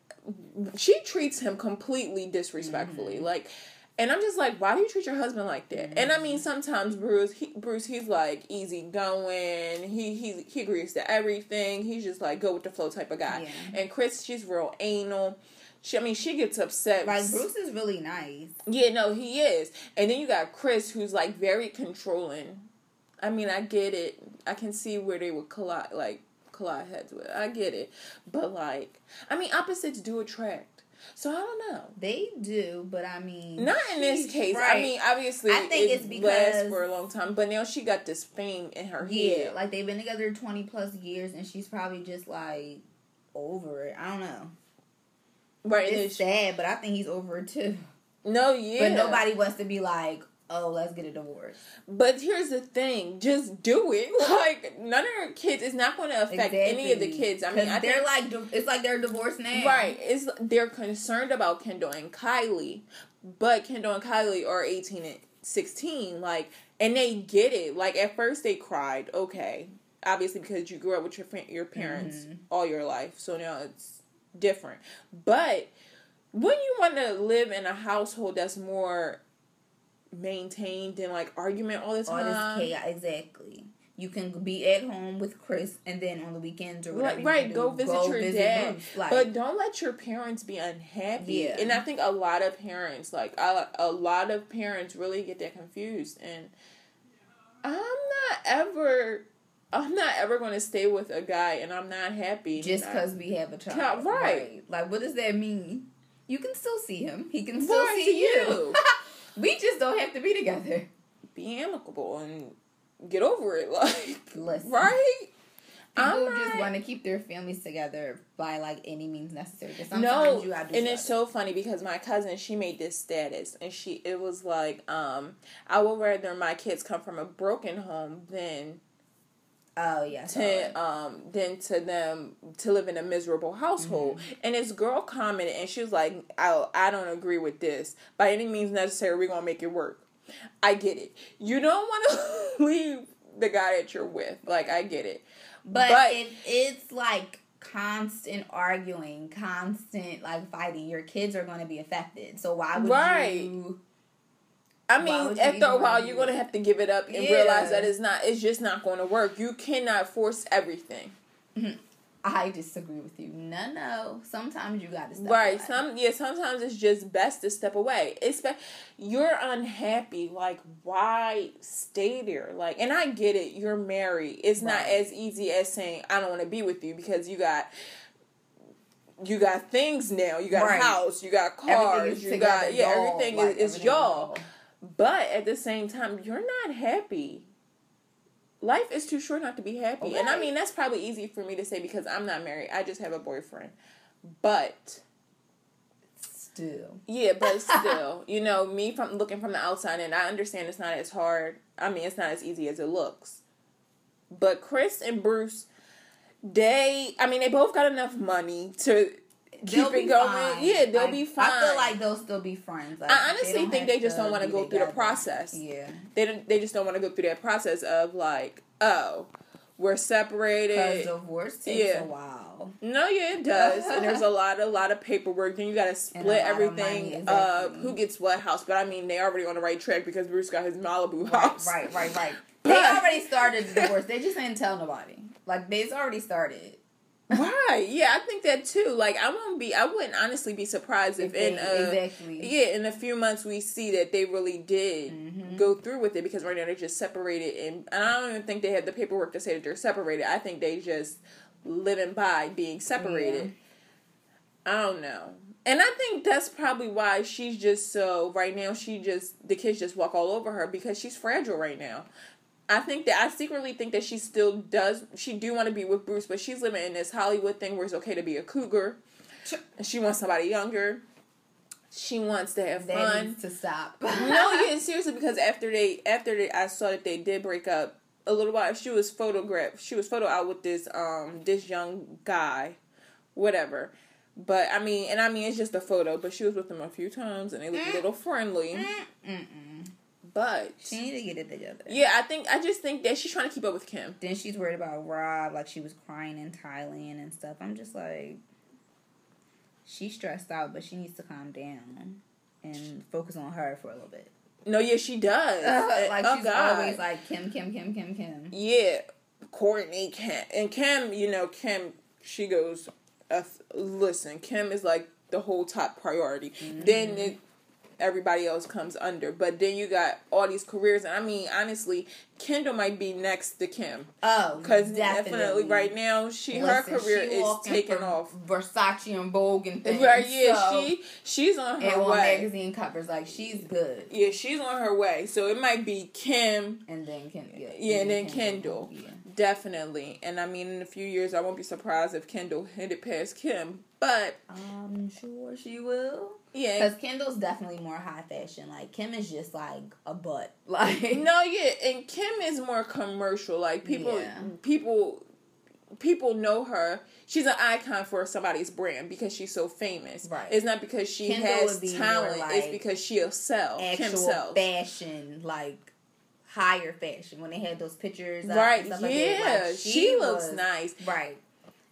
she treats him completely disrespectfully. Mm-hmm. Like, and I'm just like, why do you treat your husband like that? Mm-hmm. And I mean, sometimes Bruce, he, Bruce, he's like easygoing. He, he, he agrees to everything. He's just like go with the flow type of guy. Yeah. And Chris, she's real anal. She, I mean, she gets upset. Like, Bruce is really nice. Yeah, no, he is. And then you got Chris, who's like very controlling. I mean, I get it. I can see where they would collide, like, collide heads with. I get it. But, like, I mean, opposites do attract. So, I don't know. They do, but I mean... Not in this case. Right. I mean, obviously, I think it it's because, lasts for a long time. But now she got this fame in her yeah, head. Like, they've been together twenty plus years, and she's probably just, like, over it. I don't know. Right. It's sad, but I think he's over it, too. No, yeah. But nobody wants to be like... Oh, let's get a divorce. But here's the thing. Just do it. Like, none of her kids, it's not going to affect exactly. any of the kids. I mean, I they're think, like, it's like they're divorced now. Right. It's, they're concerned about Kendall and Kylie. But Kendall and Kylie are eighteen and sixteen. Like, and they get it. Like, at first they cried. Okay. Obviously, because you grew up with your, your parents mm-hmm. all your life. So now it's different. But when you want to live in a household that's more... maintained and like argument all the time. All this chaos, exactly. You can be at home with Chris, and then on the weekends or whatever, right, right. Do, go visit go your visit dad, Bruce. Like, but don't let your parents be unhappy. Yeah. And I think a lot of parents, like a, a lot of parents, really get that confused. And I'm not ever, I'm not ever going to stay with a guy, and I'm not happy just because we have a child, right. right? Like, what does that mean? You can still see him. He can still right, see you. you. We just don't have to be together. Be amicable and get over it, like, Listen, right? People I'm just not... want to keep their families together by, like, any means necessary. But sometimes no, you gotta do and stuff. it's so funny because my cousin, she made this status, and she it was like, um, I would rather my kids come from a broken home than oh yeah, to um than to them to live in a miserable household. Mm-hmm. And this girl commented, and she was like, I I don't agree with this. By any means necessary, we're gonna make it work. I get it. You don't want to leave the guy that you're with. Like, I get it. But, but if it's like constant arguing, constant like fighting, your kids are going to be affected. So why would right. you? I mean, after a while, you're going to have to give it up and yeah. realize that it's not. It's just not going to work. You cannot force everything. Mm-hmm. I disagree with you. No, no. Sometimes you got to step right. away. Some yeah. Sometimes it's just best to step away. It's you're unhappy. Like, why stay there? Like, and I get it. You're married. It's right. not as easy as saying I don't want to be with you because you got. You got things now. You got right. a house. You got cars. You together, got yeah. Y'all. Everything like, is, is y'all. Is but at the same time, you're not happy. Life is too short not to be happy. Okay. And I mean, that's probably easy for me to say because I'm not married. I just have a boyfriend. But still. Yeah, but still. You know, me from looking from the outside, and I understand it's not as hard. I mean, it's not as easy as it looks. But Chris and Bruce, they, I mean, they both got enough money to keep it going. Fine. Yeah, they'll like, be fine. I feel like they'll still be friends. Like, I honestly they think they just don't want to go through the process. Yeah. They don't, they just don't want to go through that process of like, oh, we're separated. Because divorce takes yeah. a while. No, yeah, it does. And there's a lot, a lot of paperwork. Then you got to split everything. Exactly. Uh, who gets what house? But I mean, they already on the right track because Bruce got his Malibu house. Right, right, right, right. They already started the divorce. They just didn't tell nobody. Like, they's already started. Right, yeah, I think that too. Like, I won't be, I wouldn't honestly be surprised if, if they, in uh, exactly. yeah, in a few months we see that they really did mm-hmm. go through with it because right now they're just separated, and, and I don't even think they have the paperwork to say that they're separated. I think they just living by being separated. Yeah. I don't know, and I think that's probably why she's just so right now. She just the kids just walk all over her because she's fragile right now. I think that I secretly think that she still does. She do want to be with Bruce, but she's living in this Hollywood thing where it's okay to be a cougar. And she wants somebody younger. She wants to have that fun. Needs to stop. No, yeah, seriously, because after they, after they, I saw that they did break up a little while. She was photographed. She was photo out with this, um, this young guy, whatever. But I mean, and I mean, it's just a photo. But she was with him a few times, and they looked mm. a little friendly. Mm-mm. But she need to get it together. Yeah, I think I just think that she's trying to keep up with Kim. Then she's worried about Rob, like she was crying in Thailand and stuff. I'm just like, she's stressed out, but she needs to calm down and focus on her for a little bit. No, yeah, she does. Uh, like oh, she's God. always like Kim, Kim, Kim, Kim, Kim. Yeah, Courtney, Kim, and Kim. You know, Kim. She goes, uh, listen, Kim is like the whole top priority. Mm-hmm. Then it. Everybody else comes under. But then you got all these careers. And I mean, honestly, Kendall might be next to Kim. Oh, Because definitely. definitely right now, she Listen, her career she is taking off. Versace and Vogue and things. Right, yeah, so, she she's on her and way. And magazine covers, like, she's good. Yeah, she's on her way. So it might be Kim. And then Kendall. Yeah, yeah, and then Kendall. Kendall. Yeah. Definitely. And I mean, in a few years, I won't be surprised if Kendall hit it past Kim. But I'm sure she will. Yeah. Because Kendall's definitely more high fashion. Like, Kim is just, like, a butt. Like, no, yeah. And Kim is more commercial. Like, people, yeah. people, people know her. She's an icon for somebody's brand because she's so famous. Right. It's not because she Kendall has be talent. Like it's because she'll sell. actual Kim sells. fashion, like, higher fashion. When they had those pictures up right, and stuff yeah. like that. Like, she, she looks was, nice. Right.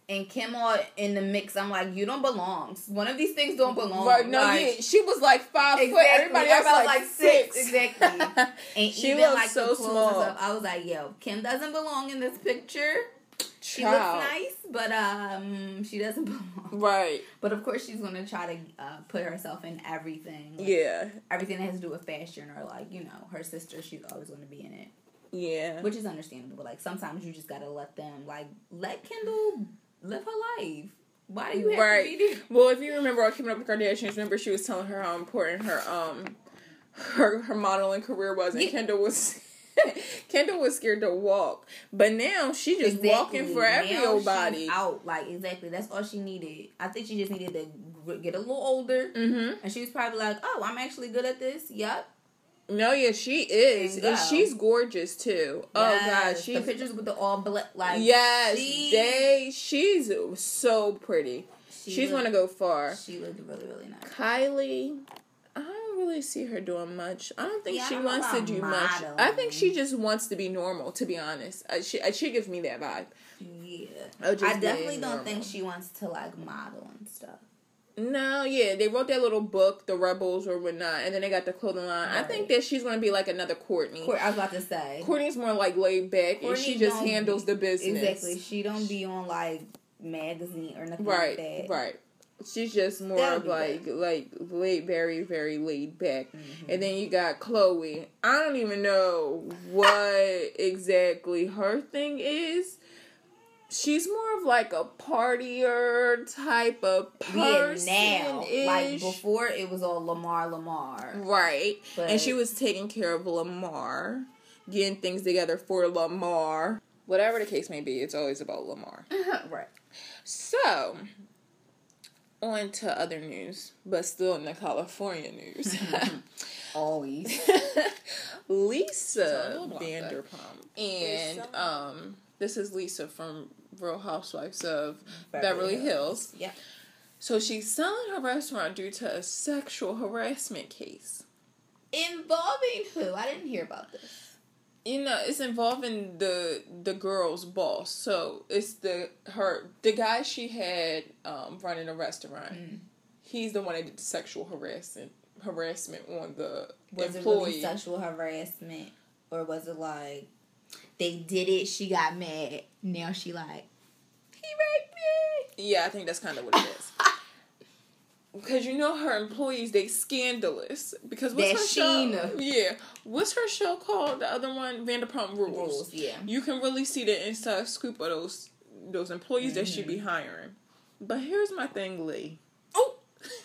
and Kim all in the mix. I'm like, you don't belong. One of these things don't belong. Right? No, like, yeah, she was like five exactly. foot. Everybody else was like, like six. six. Exactly. And she even looks like so the clothes small. and stuff, I was like, yo, Kim doesn't belong in this picture. She Child. looks nice, but um, she doesn't belong. Right. But of course, she's gonna try to uh, put herself in everything. Like, yeah. Everything that has to do with fashion, or like you know, her sister. She's always gonna be in it. Yeah. Which is understandable. But like sometimes you just gotta let them like let Kendall live her life. Why do you have right. to be there? Well, if you remember on Keeping Up with the Kardashians, remember she was telling her how important her um her her modeling career was, and yeah. Kendall was. Kendall was scared to walk, but now she's just exactly. walking for everybody. Out like exactly. That's all she needed. I think she just needed to get a little older, mm-hmm. and she was probably like, "Oh, I'm actually good at this." Yep. No, yeah, she is, and, and she's gorgeous too. Yes. Oh God, she's the pictures with the all black, like yes, she, they. She's so pretty. She she's looked, gonna go far. She looked really, really nice. Kylie. I don't really see her doing much. I don't think yeah, she don't wants to do modeling. much. I think she just wants to be normal, to be honest. Uh, she uh, she gives me that vibe. Yeah. I definitely don't think she wants to, like, model and stuff. No, yeah. They wrote that little book, The Rebels or whatnot, and then they got the clothing line. Right. I think that she's going to be like another Courtney. I was about to say. Courtney's more, like, laid back, Courtney and she just handles the business. Exactly. She don't be on, like, magazine or nothing right, like that. Right, right. She's just more That'll of like good. like laid, very very laid back, mm-hmm. and then you got Chloe. I don't even know what exactly her thing is. She's more of like a partier type of person. Yeah, now like before it was all Lamar, Lamar, right? But and she was taking care of Lamar, getting things together for Lamar. Whatever the case may be, it's always about Lamar, right? So. On to other news, but still in the California news. Always. Lisa Vanderpump. And um, this is Lisa from Real Housewives of Beverly, Beverly Hills. Hills. Yeah. So she's selling her restaurant due to a sexual harassment case. Involving who? I didn't hear about this. You know, it's involving the the girl's boss. So it's the her the guy she had um, running a restaurant. Mm. He's the one that did the sexual harassment harassment on the was employee. Was it really sexual harassment, or was it like they did it? She got mad. Now she like he raped me. Yeah, I think that's kind of what it is. Because you know her employees, they scandalous. Because what's That's her Sheena. show? Yeah. What's her show called? The other one? Vanderpump Rules. Rules, yeah. You can really see the inside scoop of those those employees mm-hmm. that she be hiring. But here's my thing, Lee. Oh!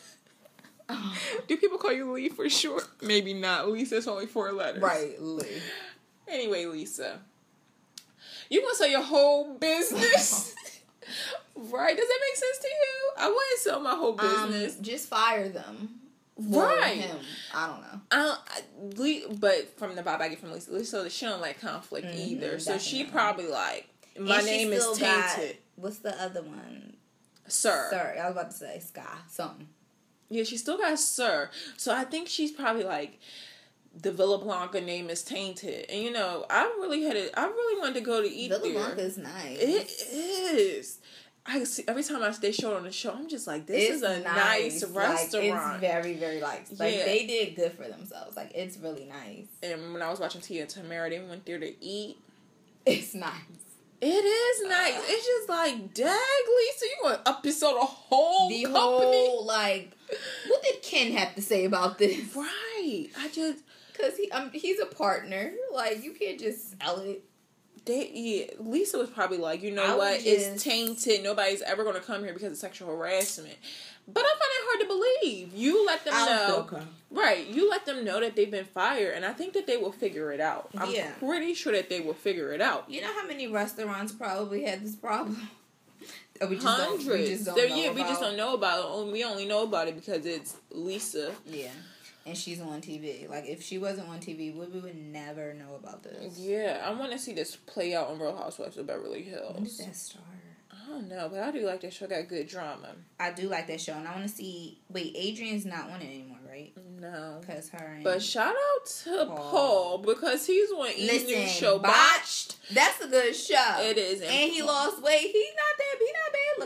Do people call you Lee for short? Maybe not. Lisa's only four letters. Right, Lee. Anyway, Lisa. You gonna sell your whole business? Right? Does that make sense to you? I wouldn't sell my whole business. Um, just fire them. Right. Him. I don't know. I don't, I, but from the vibe I get from Lisa, Lisa, she don't like conflict mm-hmm, either. So definitely. She probably like, my and name is tainted. Got, what's the other one? Sir. Sir. I was about to say Sky. Something. Yeah, she still got Sir. So I think she's probably like, the Villa Blanca name is tainted. And you know, I really had it, I really wanted to go to eat Villa there. Villa Blanca is nice. It is. I see every time I they show it on the show, I'm just like, this it's is a nice, nice restaurant. Like, it's very, very nice. Like yeah. They did good for themselves. Like it's really nice. And when I was watching Tia and Tamara, they went there to eat. It's nice. It is nice. Uh, it's just like, dag, Lisa, you want to up this on the whole the company? Whole, like, what did Ken have to say about this? Right. I just because he um he's a partner. Like you can't just sell it. They, yeah, Lisa was probably like, you know I what, just, it's tainted. Nobody's ever going to come here because of sexual harassment. But I find it hard to believe. You let them know, okay. right? You let them know that they've been fired, and I think that they will figure it out. I'm yeah. pretty sure that they will figure it out. You know how many restaurants probably had this problem? Or we just Hundreds. Don't, we just don't there, know yeah, about. we just don't know about it. We only know about it because it's Lisa. Yeah. And she's on T V. Like, if she wasn't on T V, we would never know about this. Yeah, I want to see this play out on Real Housewives of Beverly Hills. When did that start? I don't know, but I do like that show. Got good drama. I do like that show, and I want to see... Wait, Adrian's not on it anymore, right? No. Because her and... But shout out to Paul, Paul because he's on Evening Listen, Show. Botched. That's a good show. It is. And, and he lost weight. He's not that... He's not bad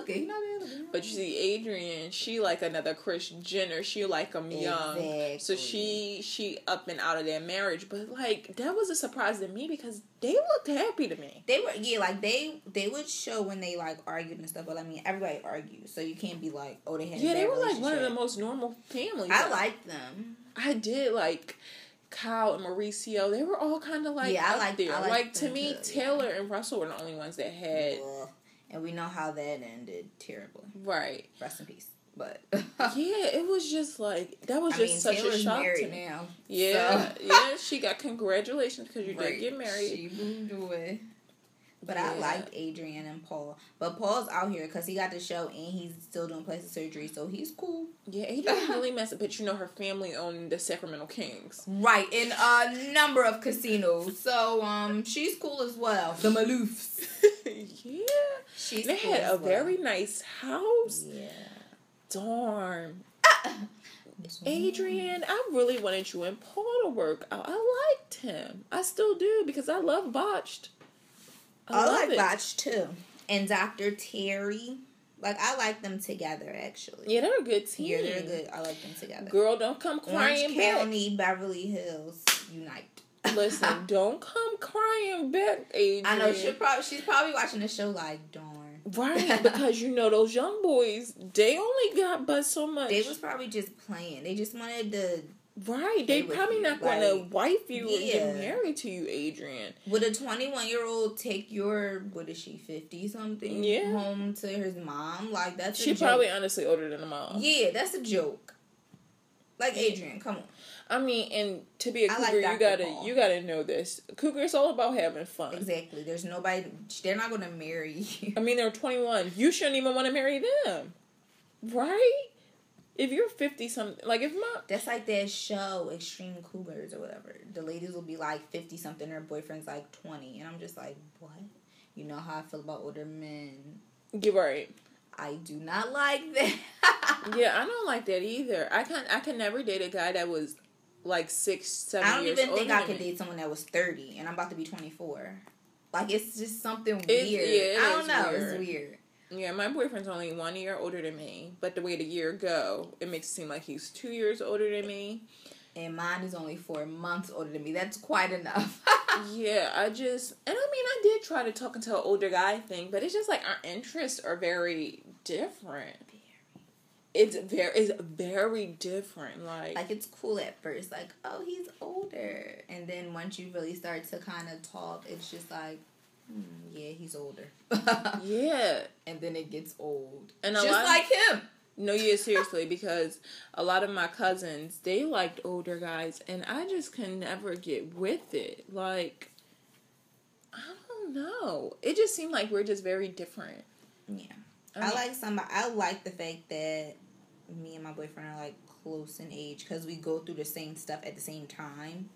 looking. He not bad looking. But you see, Adrian, she like another Kris Jenner. She like them young. Exactly. So she she up and out of their marriage. But like that was a surprise to me because they looked happy to me. They were yeah, like they they would show when they like argued and stuff. But I mean, everybody argues, so you can't be like, oh, they had. Yeah, a bad they were like one of the relationship. most normal families. I liked them. I did like. Kyle and Mauricio, they were all kind of like yeah, I up like, there. I like, like to me, too, Taylor yeah. and Russell were the only ones that had. Ugh. And we know how that ended terribly. Right. Rest in peace. But yeah, it was just like that was I just mean, such Taylor's a shock married to me. now. Yeah, So. yeah, she got congratulations because you right. did get married. She moved away. But yeah. I liked Adrian and Paul. But Paul's out here because he got the show and he's still doing plastic surgery, so he's cool. Yeah, Adrian really messed up. But you know, her family owned the Sacramento Kings. Right, in a number of casinos. So, um, she's cool as well. The Maloofs. yeah. She's they cool had as a well. very nice house. Yeah. Darn. Adrian, I really wanted you and Paul to work out. I liked him. I still do because I love Botched. I, I love like it. Botch too. And Doctor Terry. Like, I like them together, actually. Yeah, they're a good team. Yeah, they're good. I like them together. Girl, don't come crying Orange back. County, Beverly Hills, unite. Listen, don't come crying back, Adrian. I know she probably she's probably watching the show like, darn. Right, because you know those young boys, they only got but so much. They was probably just playing. They just wanted to. Right, they, they probably was, not going to like, wife you yeah. and get married to you, Adrian. Would a twenty-one-year-old take your, what is she, fifty-something? Yeah. Home to his mom? Like, that's a She joke. probably honestly older than the mom. Yeah, that's a joke. Like, Adrian, come on. I mean, and to be a I cougar, like you Doctor gotta Paul. you gotta know this. Cougar is all about having fun. Exactly. There's nobody, they're not going to marry you. I mean, they're twenty-one. You shouldn't even want to marry them, right? If you're fifty something, like if my That's like that show, Extreme Cougars or whatever. The ladies will be like fifty something, their boyfriend's like twenty, and I'm just like, what? You know how I feel about older men. you're right. I do not like that. Yeah, I don't like that either. I can I can never date a guy that was like six, seven I don't years even older think I than could me. date someone that was thirty, and I'm about to be twenty-four. Like, it's just something weird. It's- yeah, it I don't is know. weird. It's weird. Yeah, my boyfriend's only one year older than me, but the way the year go, it makes it seem like he's two years older than me. And mine is only four months older than me. That's quite enough. Yeah, I just, and I mean, I did try to talk into an older guy thing, but it's just like our interests are very different. It's very, it's very different. Like, Like, it's cool at first. Like, oh, he's older. And then once you really start to kind of talk, it's just like, hmm, yeah, he's older. yeah. And then it gets old. And a just lot like him. No, yeah, seriously, because a lot of my cousins, they liked older guys, and I just can never get with it. Like, I don't know. It just seemed like we're just very different. Yeah. I, I mean, like somebody, I like the fact that me and my boyfriend are, like, close in age because we go through the same stuff at the same time.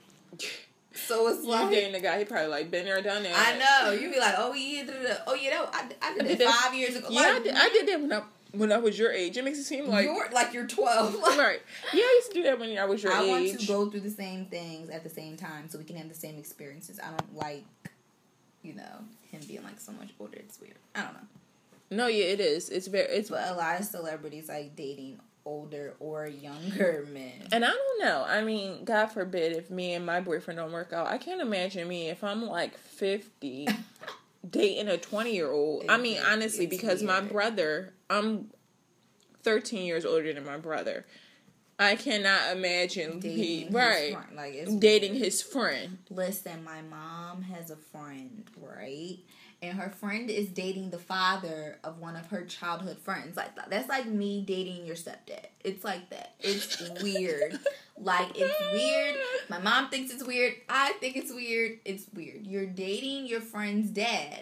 So it's you like, dating a guy, he probably like been there, done that. I know. You be like, oh, yeah, da, da, da. Oh, yeah, no, I, I did I it did that- five years ago. Yeah, like, I did, I did that when I when I was your age. It makes it seem like you're like you're twelve. right. Yeah, I used to do that when I was your I age. want to go through the same things at the same time so we can have the same experiences. I don't like, you know, him being like so much older. It's weird. I don't know. No, yeah, it is. It's very. It's But a lot of celebrities like dating older or younger men. And I don't know. I mean, God forbid if me and my boyfriend don't work out. I can't imagine me if I'm like fifty dating a twenty-year-old. I mean, honestly, It's because my weird. brother, I'm thirteen years older than my brother. I cannot imagine Dating he his right friend. Like, it's dating weird. his friend. Listen, my mom has a friend, right? And her friend is dating the father of one of her childhood friends. Like, that's like me dating your stepdad. It's like that. It's weird. Like, it's weird. My mom thinks it's weird. I think it's weird. It's weird. You're dating your friend's dad.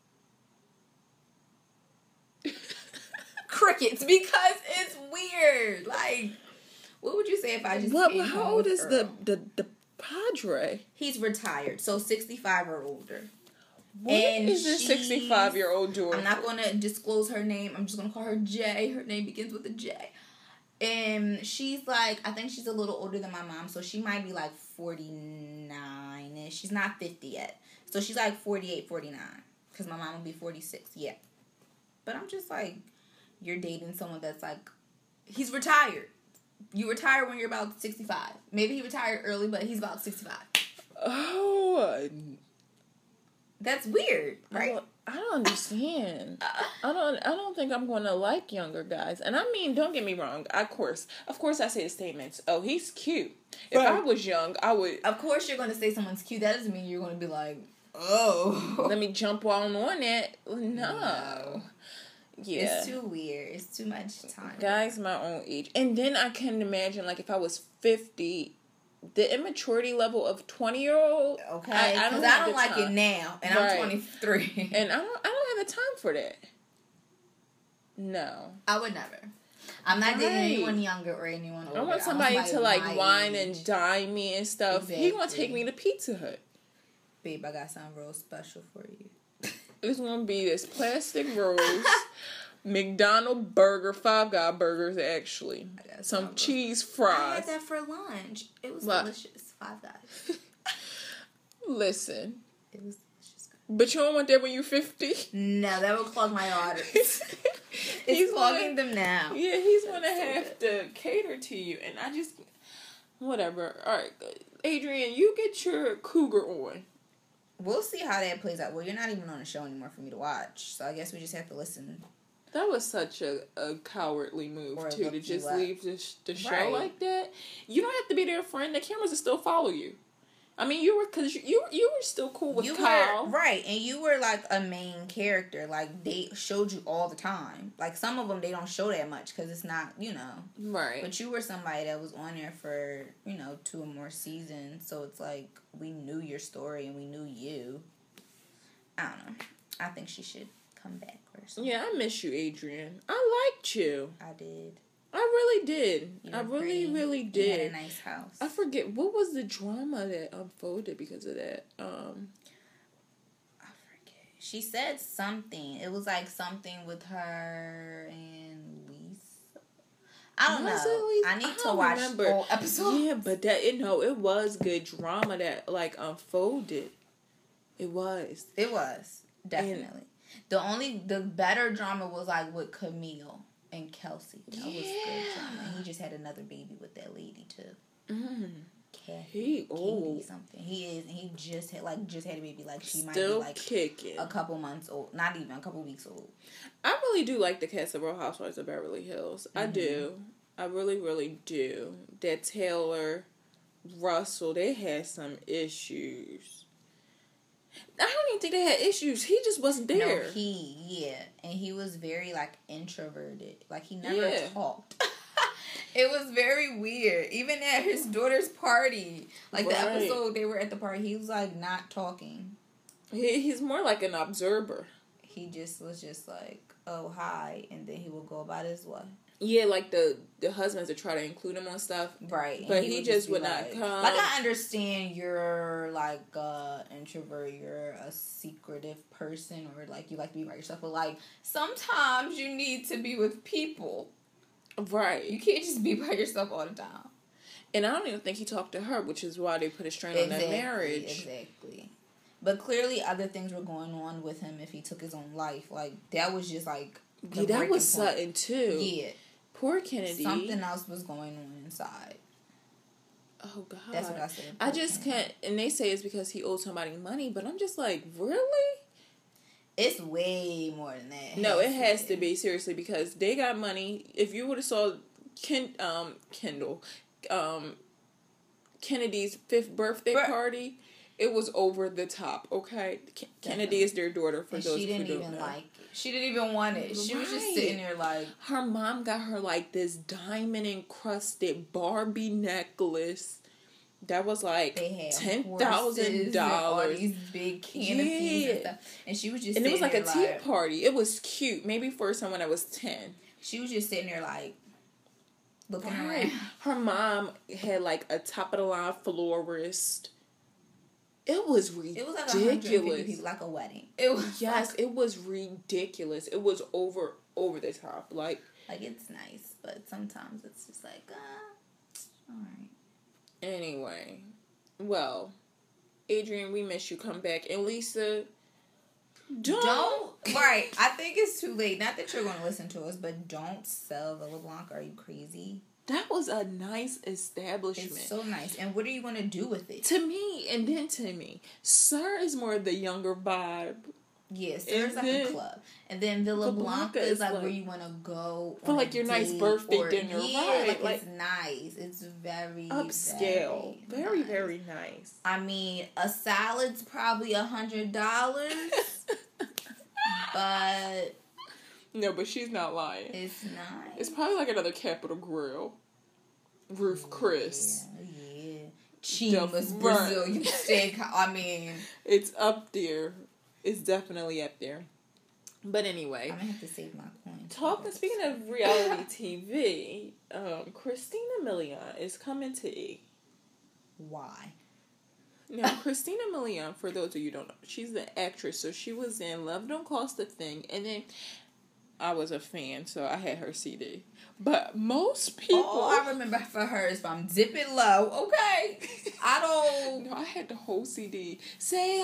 Crickets, because it's weird. Like, what would you say if I just What? came How home old with is the, Earl? the the padre? He's retired, so sixty-five or older. What And is this she's- sixty-five-year-old doing? I'm not going to disclose her name. I'm just going to call her J. Her name begins with a J. And she's like, I think she's a little older than my mom, so she might be like forty-nine-ish. She's not fifty yet. So she's like forty-eight, forty-nine. Because my mom will be forty-six. Yeah. But I'm just like, you're dating someone that's like, he's retired. You retire when you're about sixty-five. Maybe he retired early, but he's about sixty-five. Oh, that's weird, right? I don't, I don't understand. I don't. I don't think I'm going to like younger guys. And I mean, don't get me wrong. Of course, of course, I say the statements. Oh, he's cute. If right. I was young, I would. Of course, you're going to say someone's cute. That doesn't mean you're going to be like, oh, let me jump on on it. No. no. Yeah. It's too weird. It's too much time. Guys my own age. And then I can imagine, like, if I was fifty, the immaturity level of twenty-year-old. Okay. I, I don't, I don't like time. it now. And right. I'm twenty-three. And I don't, I don't have the time for that. No. I would never. I'm not right. dating anyone younger or anyone older. I want somebody, I want somebody to, like, wine age. and dine me and stuff. Exactly. He want to take me to Pizza Hut. Babe, I got something real special for you. It's going to be this plastic rose McDonald burger, Five Guy burgers, actually. Some some cheese fries. I had that for lunch. It was what? delicious. Five Guys. Listen. It was delicious. But you don't want that when you're fifty? No, that will clog my arteries. It's he's clogging gonna, them now. Yeah, he's going to have to cater to you. And I just... Whatever. All right. Adrian, you get your cougar on. We'll see how that plays out. Well, you're not even on the show anymore for me to watch. So I guess we just have to listen. That was such a, a cowardly move, or too, to just leave the, the show right. like that. You don't have to be their friend. The cameras will still follow you. I mean, you were, because you, you, you were still cool with you Kyle. Were, right, and you were, like, a main character. Like, they showed you all the time. Like, some of them, they don't show that much, because it's not, you know. Right. But you were somebody that was on there for, you know, two or more seasons. So it's like, we knew your story, and we knew you. I don't know. I think she should come back or something. Yeah, I miss you, Adrian. I liked you. I did. I really did. I really, pretty. really did. You had a nice house. I forget, what was the drama that unfolded because of that? Um, I forget. She said something. It was like something with her and Lisa. I don't was know. I need I to watch remember. Full episodes. Yeah, but that, you know, it was good drama that, like, unfolded. It was. It was. Definitely. And the only, the better drama was, like, with Camille and Kelsey. That yeah. was good drama. And he just had another baby with that lady, too. Mm. Kathy. He old. Something. He is, he just had, like, just had a baby. Like, she Still might be, like, kicking. a couple months old. Not even, a couple weeks old. I really do like the cast of Real Housewives of Beverly Hills. Mm-hmm. I do. I really, really do. That Taylor, Russell, they had some issues. I don't even think they had issues. He just wasn't there. No, he, yeah. And he was very, like, introverted. Like, he never yeah. talked. It was very weird. Even at his daughter's party. Like, right. the episode they were at the party, he was, like, not talking. He, he's more like an observer. He just was just like, oh, hi. And then he would go about his way. Yeah, like the, the husbands would try to include him on stuff. Right. But he, he would just, just would like, not come. Like, I understand you're, like, uh, introvert. You're a secretive person. Or, like, you like to be by yourself. But, like, sometimes you need to be with people. Right. You can't just be by yourself all the time. And I don't even think he talked to her, which is why they put a strain exactly, on that marriage. Exactly. But clearly other things were going on with him if he took his own life. Like, that was just, like, yeah, that was point. something, too. Yeah. Poor Kennedy. Something else was going on inside. Oh, God. That's what I said. I just Kennedy. can't... And they say it's because he owed somebody money, but I'm just like, really? It's way more than that. No, it has to be, seriously, because they got money. If you would have saw Ken, um, Kendall, um, Kennedy's fifth birthday but, party, it was over the top, okay? K- Kennedy is their daughter, for and those who don't know. She didn't even like it. She didn't even want it. She right. was just sitting there like... Her mom got her, like, this diamond-encrusted Barbie necklace that was, like, ten thousand dollars. All these big canopies yeah. and stuff. And she was just And it was like a tea like, party. It was cute. Maybe for someone that was ten. She was just sitting there, like, looking right. around. Her mom had, like, a top-of-the-line florist. It was ridiculous. It was like one hundred fifty people, like a wedding. It was yes, like, it was ridiculous. It was over over the top. Like, like it's nice, but sometimes it's just like, uh, all right. Anyway, well, Adrian, we miss you. Come back, and Lisa, Don't. Don't. Right. I think it's too late. Not that you're going to listen to us, but don't sell Villa Blanca. Are you crazy? That was a nice establishment. It's so nice. And what are you going to do with it? To me, and then to me, Sir is more the younger vibe. Yes, yeah, there's like a club. And then Villa Blanca, Blanca is like, like where you want to go for like your nice birthday or, dinner. Yeah, right. like, like it's nice. It's very upscale. Very, very, nice. very nice. I mean, a salad's probably a hundred dollars. But no, but she's not lying. It's nice. It's probably like another Capital Grille. Ruth yeah, Chris. Yeah. Chima's Brazilian steak. I mean, it's up there. It's definitely up there. But anyway, I'm gonna have to save my coin. Talking. Speaking of reality T V, um, Christina Milian is coming to E. Why? Now, Christina Milian, for those of you who don't know, she's the actress. So she was in Love Don't Cost a Thing, and then I was a fan, so I had her C D. But most people... All I remember for her is from Dip It Low. Okay. I don't... No, I had the whole C D. Say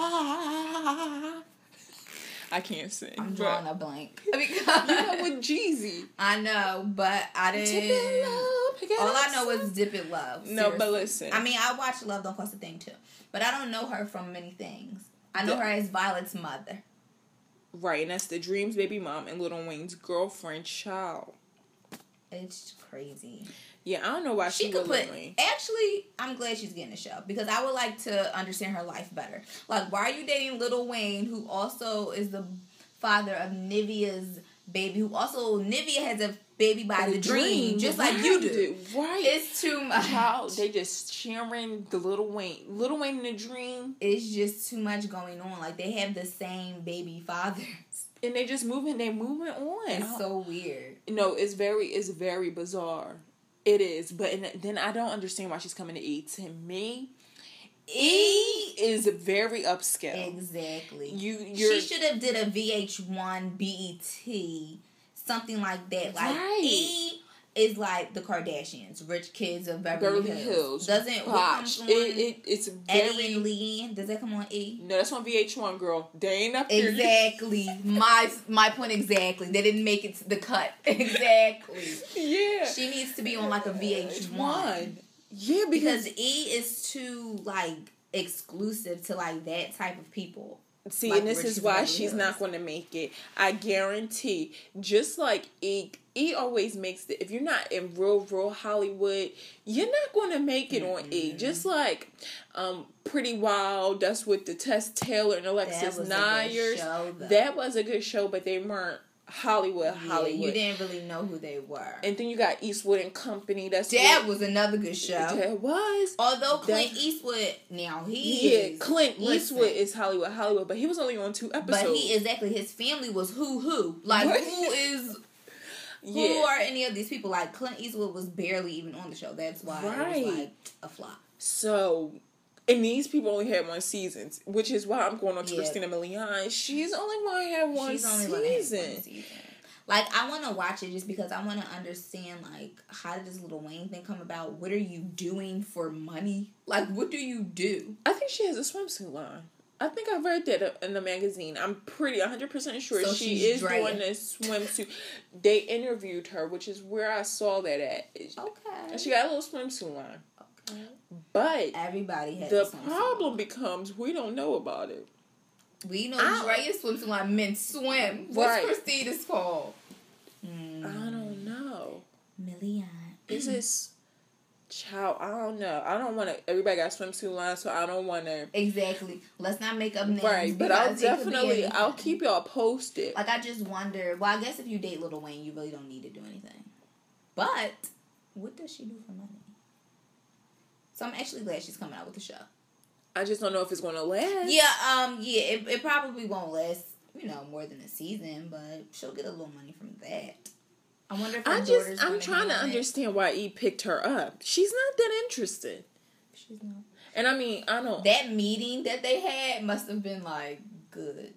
ah. I can't sing. I'm drawing a blank. Because you know, with Jeezy. I know, but I didn't... Dip It Low. Pick it all I know is Dip It Low. Seriously. No, but listen. I mean, I watch Love Don't Cost a Thing, too. But I don't know her from many things. I know the- her as Violet's mother. Right, and that's the Dream's baby mom and Lil Wayne's girlfriend child. It's crazy. Yeah, I don't know why she, she could put. Wayne. Actually, I'm glad she's getting a show because I would like to understand her life better. Like, why are you dating Lil Wayne, who also is the father of Nivea's baby, who also Nivea has a baby by the, the dream, dream, just right. like you do. Right? It's too much. Child, they just sharing the Lil Wayne, Lil Wayne in the dream. It's just too much going on. Like they have the same baby fathers. And they just moving, they moving on. It's so weird. No, it's very, it's very bizarre. It is, but then I don't understand why she's coming to E. To me, E is very upscale. Exactly. You, you're, she should have did a V H one, B E T, something like that. Like right. E is like the Kardashians, rich kids of Beverly, Beverly Hills. Hills. Doesn't Bosh. What it, it it's very Eddie and Leanne. Does that come on E? No, that's on V H one, girl. They ain't up there. Exactly. my my point exactly. They didn't make it to the cut. Exactly. Yeah. She needs to be on like a V H one. Yeah, because, because E is too like exclusive to like that type of people. See, like and this is why she's not going to make it. I guarantee. Just like E, E always makes it. If you're not in real, real Hollywood, you're not going to make it mm-hmm. on E. Just like um, Pretty Wild, that's with the Tess Taylor and Alexis Nyers. Show, that was a good show, but they weren't Hollywood, yeah, Hollywood. You didn't really know who they were. And then you got Eastwood and Company. That's that what, was another good show. That was. Although Clint that, Eastwood, now he yeah, is. Clint listen, Eastwood is Hollywood, Hollywood, but he was only on two episodes. But he exactly his family was who who like what? who is. Who yeah. are any of these people? Like Clint Eastwood was barely even on the show. That's why right. it was like a flop. So. And these people only had one season, which is why I'm going on to yeah. Christina Milian. She's only going to have one She's only season. Gonna have one season. Like, I want to watch it just because I want to understand, like, how did this Lil Wayne thing come about? What are you doing for money? Like, what do you do? I think she has a swimsuit line. I think I read that in the magazine. I'm pretty one hundred percent sure so she is Drea. doing this swimsuit. They interviewed her, which is where I saw that at. Okay. And she got a little swimsuit line. Okay. But everybody has the problem becomes we don't know about it. We know Drea's swimsuit line meant swim. What's right. Christina's called? Mm. I don't know. Milian. Is this child? I don't know. I don't want to. Everybody got swimsuit lines, so I don't want to. Exactly. Let's not make up names. Right, but I'll definitely. I'll keep y'all posted. Like I just wonder. Well, I guess if you date Lil Wayne, you really don't need to do anything. But what does she do for money? So I'm actually glad she's coming out with the show. I just don't know if it's going to last. Yeah, um, yeah, it, it probably won't last, you know, more than a season, but she'll get a little money from that. I wonder if her I daughter's just, I'm trying to understand why E picked her up. She's not that interested. She's not. And I mean, I don't. That meeting that they had must have been like good.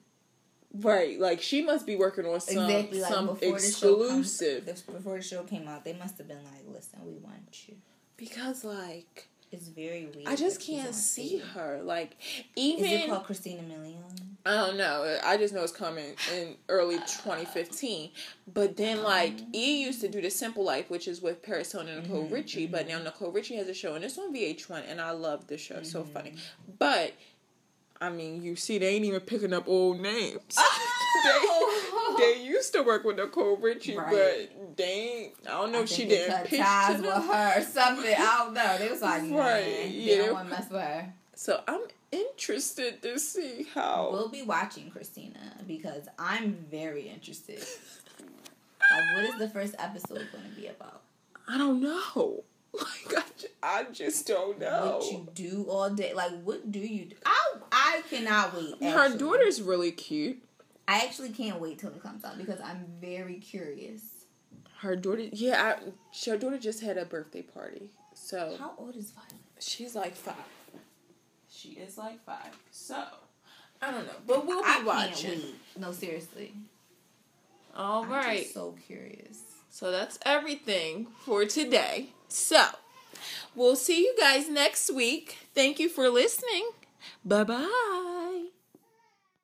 Right, like she must be working on some exactly, like, some before exclusive. The show come, before the show came out, they must have been like, "Listen, we want you." Because like. It's very weird. I just can't see her. Like, even... Is it called Christina Milian? I don't know. I just know it's coming in early twenty fifteen. But then, like, E used to do The Simple Life, which is with Paris Hilton and Nicole mm-hmm, Richie. Mm-hmm. But now Nicole Richie has a show, and it's on V H one, and I love the show. It's mm-hmm. so funny. But, I mean, you see, they ain't even picking up old names. Oh. they, they used to work with Nicole Richie, right. but they ain't... I don't know I if she didn't cut pitch ties to with her or something. I don't know. They was like, nah, right. they yeah, don't want to mess with her. So, I'm interested to see how... We'll be watching Christina because I'm very interested. Like, what is the first episode going to be about? I don't know. Like, I, I just don't know. What you do all day. Like, what do you do? I, I cannot wait, actually. Her daughter's really cute. I actually can't wait till it comes out because I'm very curious. Her daughter... Yeah, I, her daughter just had a birthday party. So... How old is Violet? She's like five. She is like five. So, I don't know. But we'll be I watching. Can't wait. No, seriously. All I'm right. Just so curious. So, that's everything for today. So, we'll see you guys next week. Thank you for listening. Bye-bye.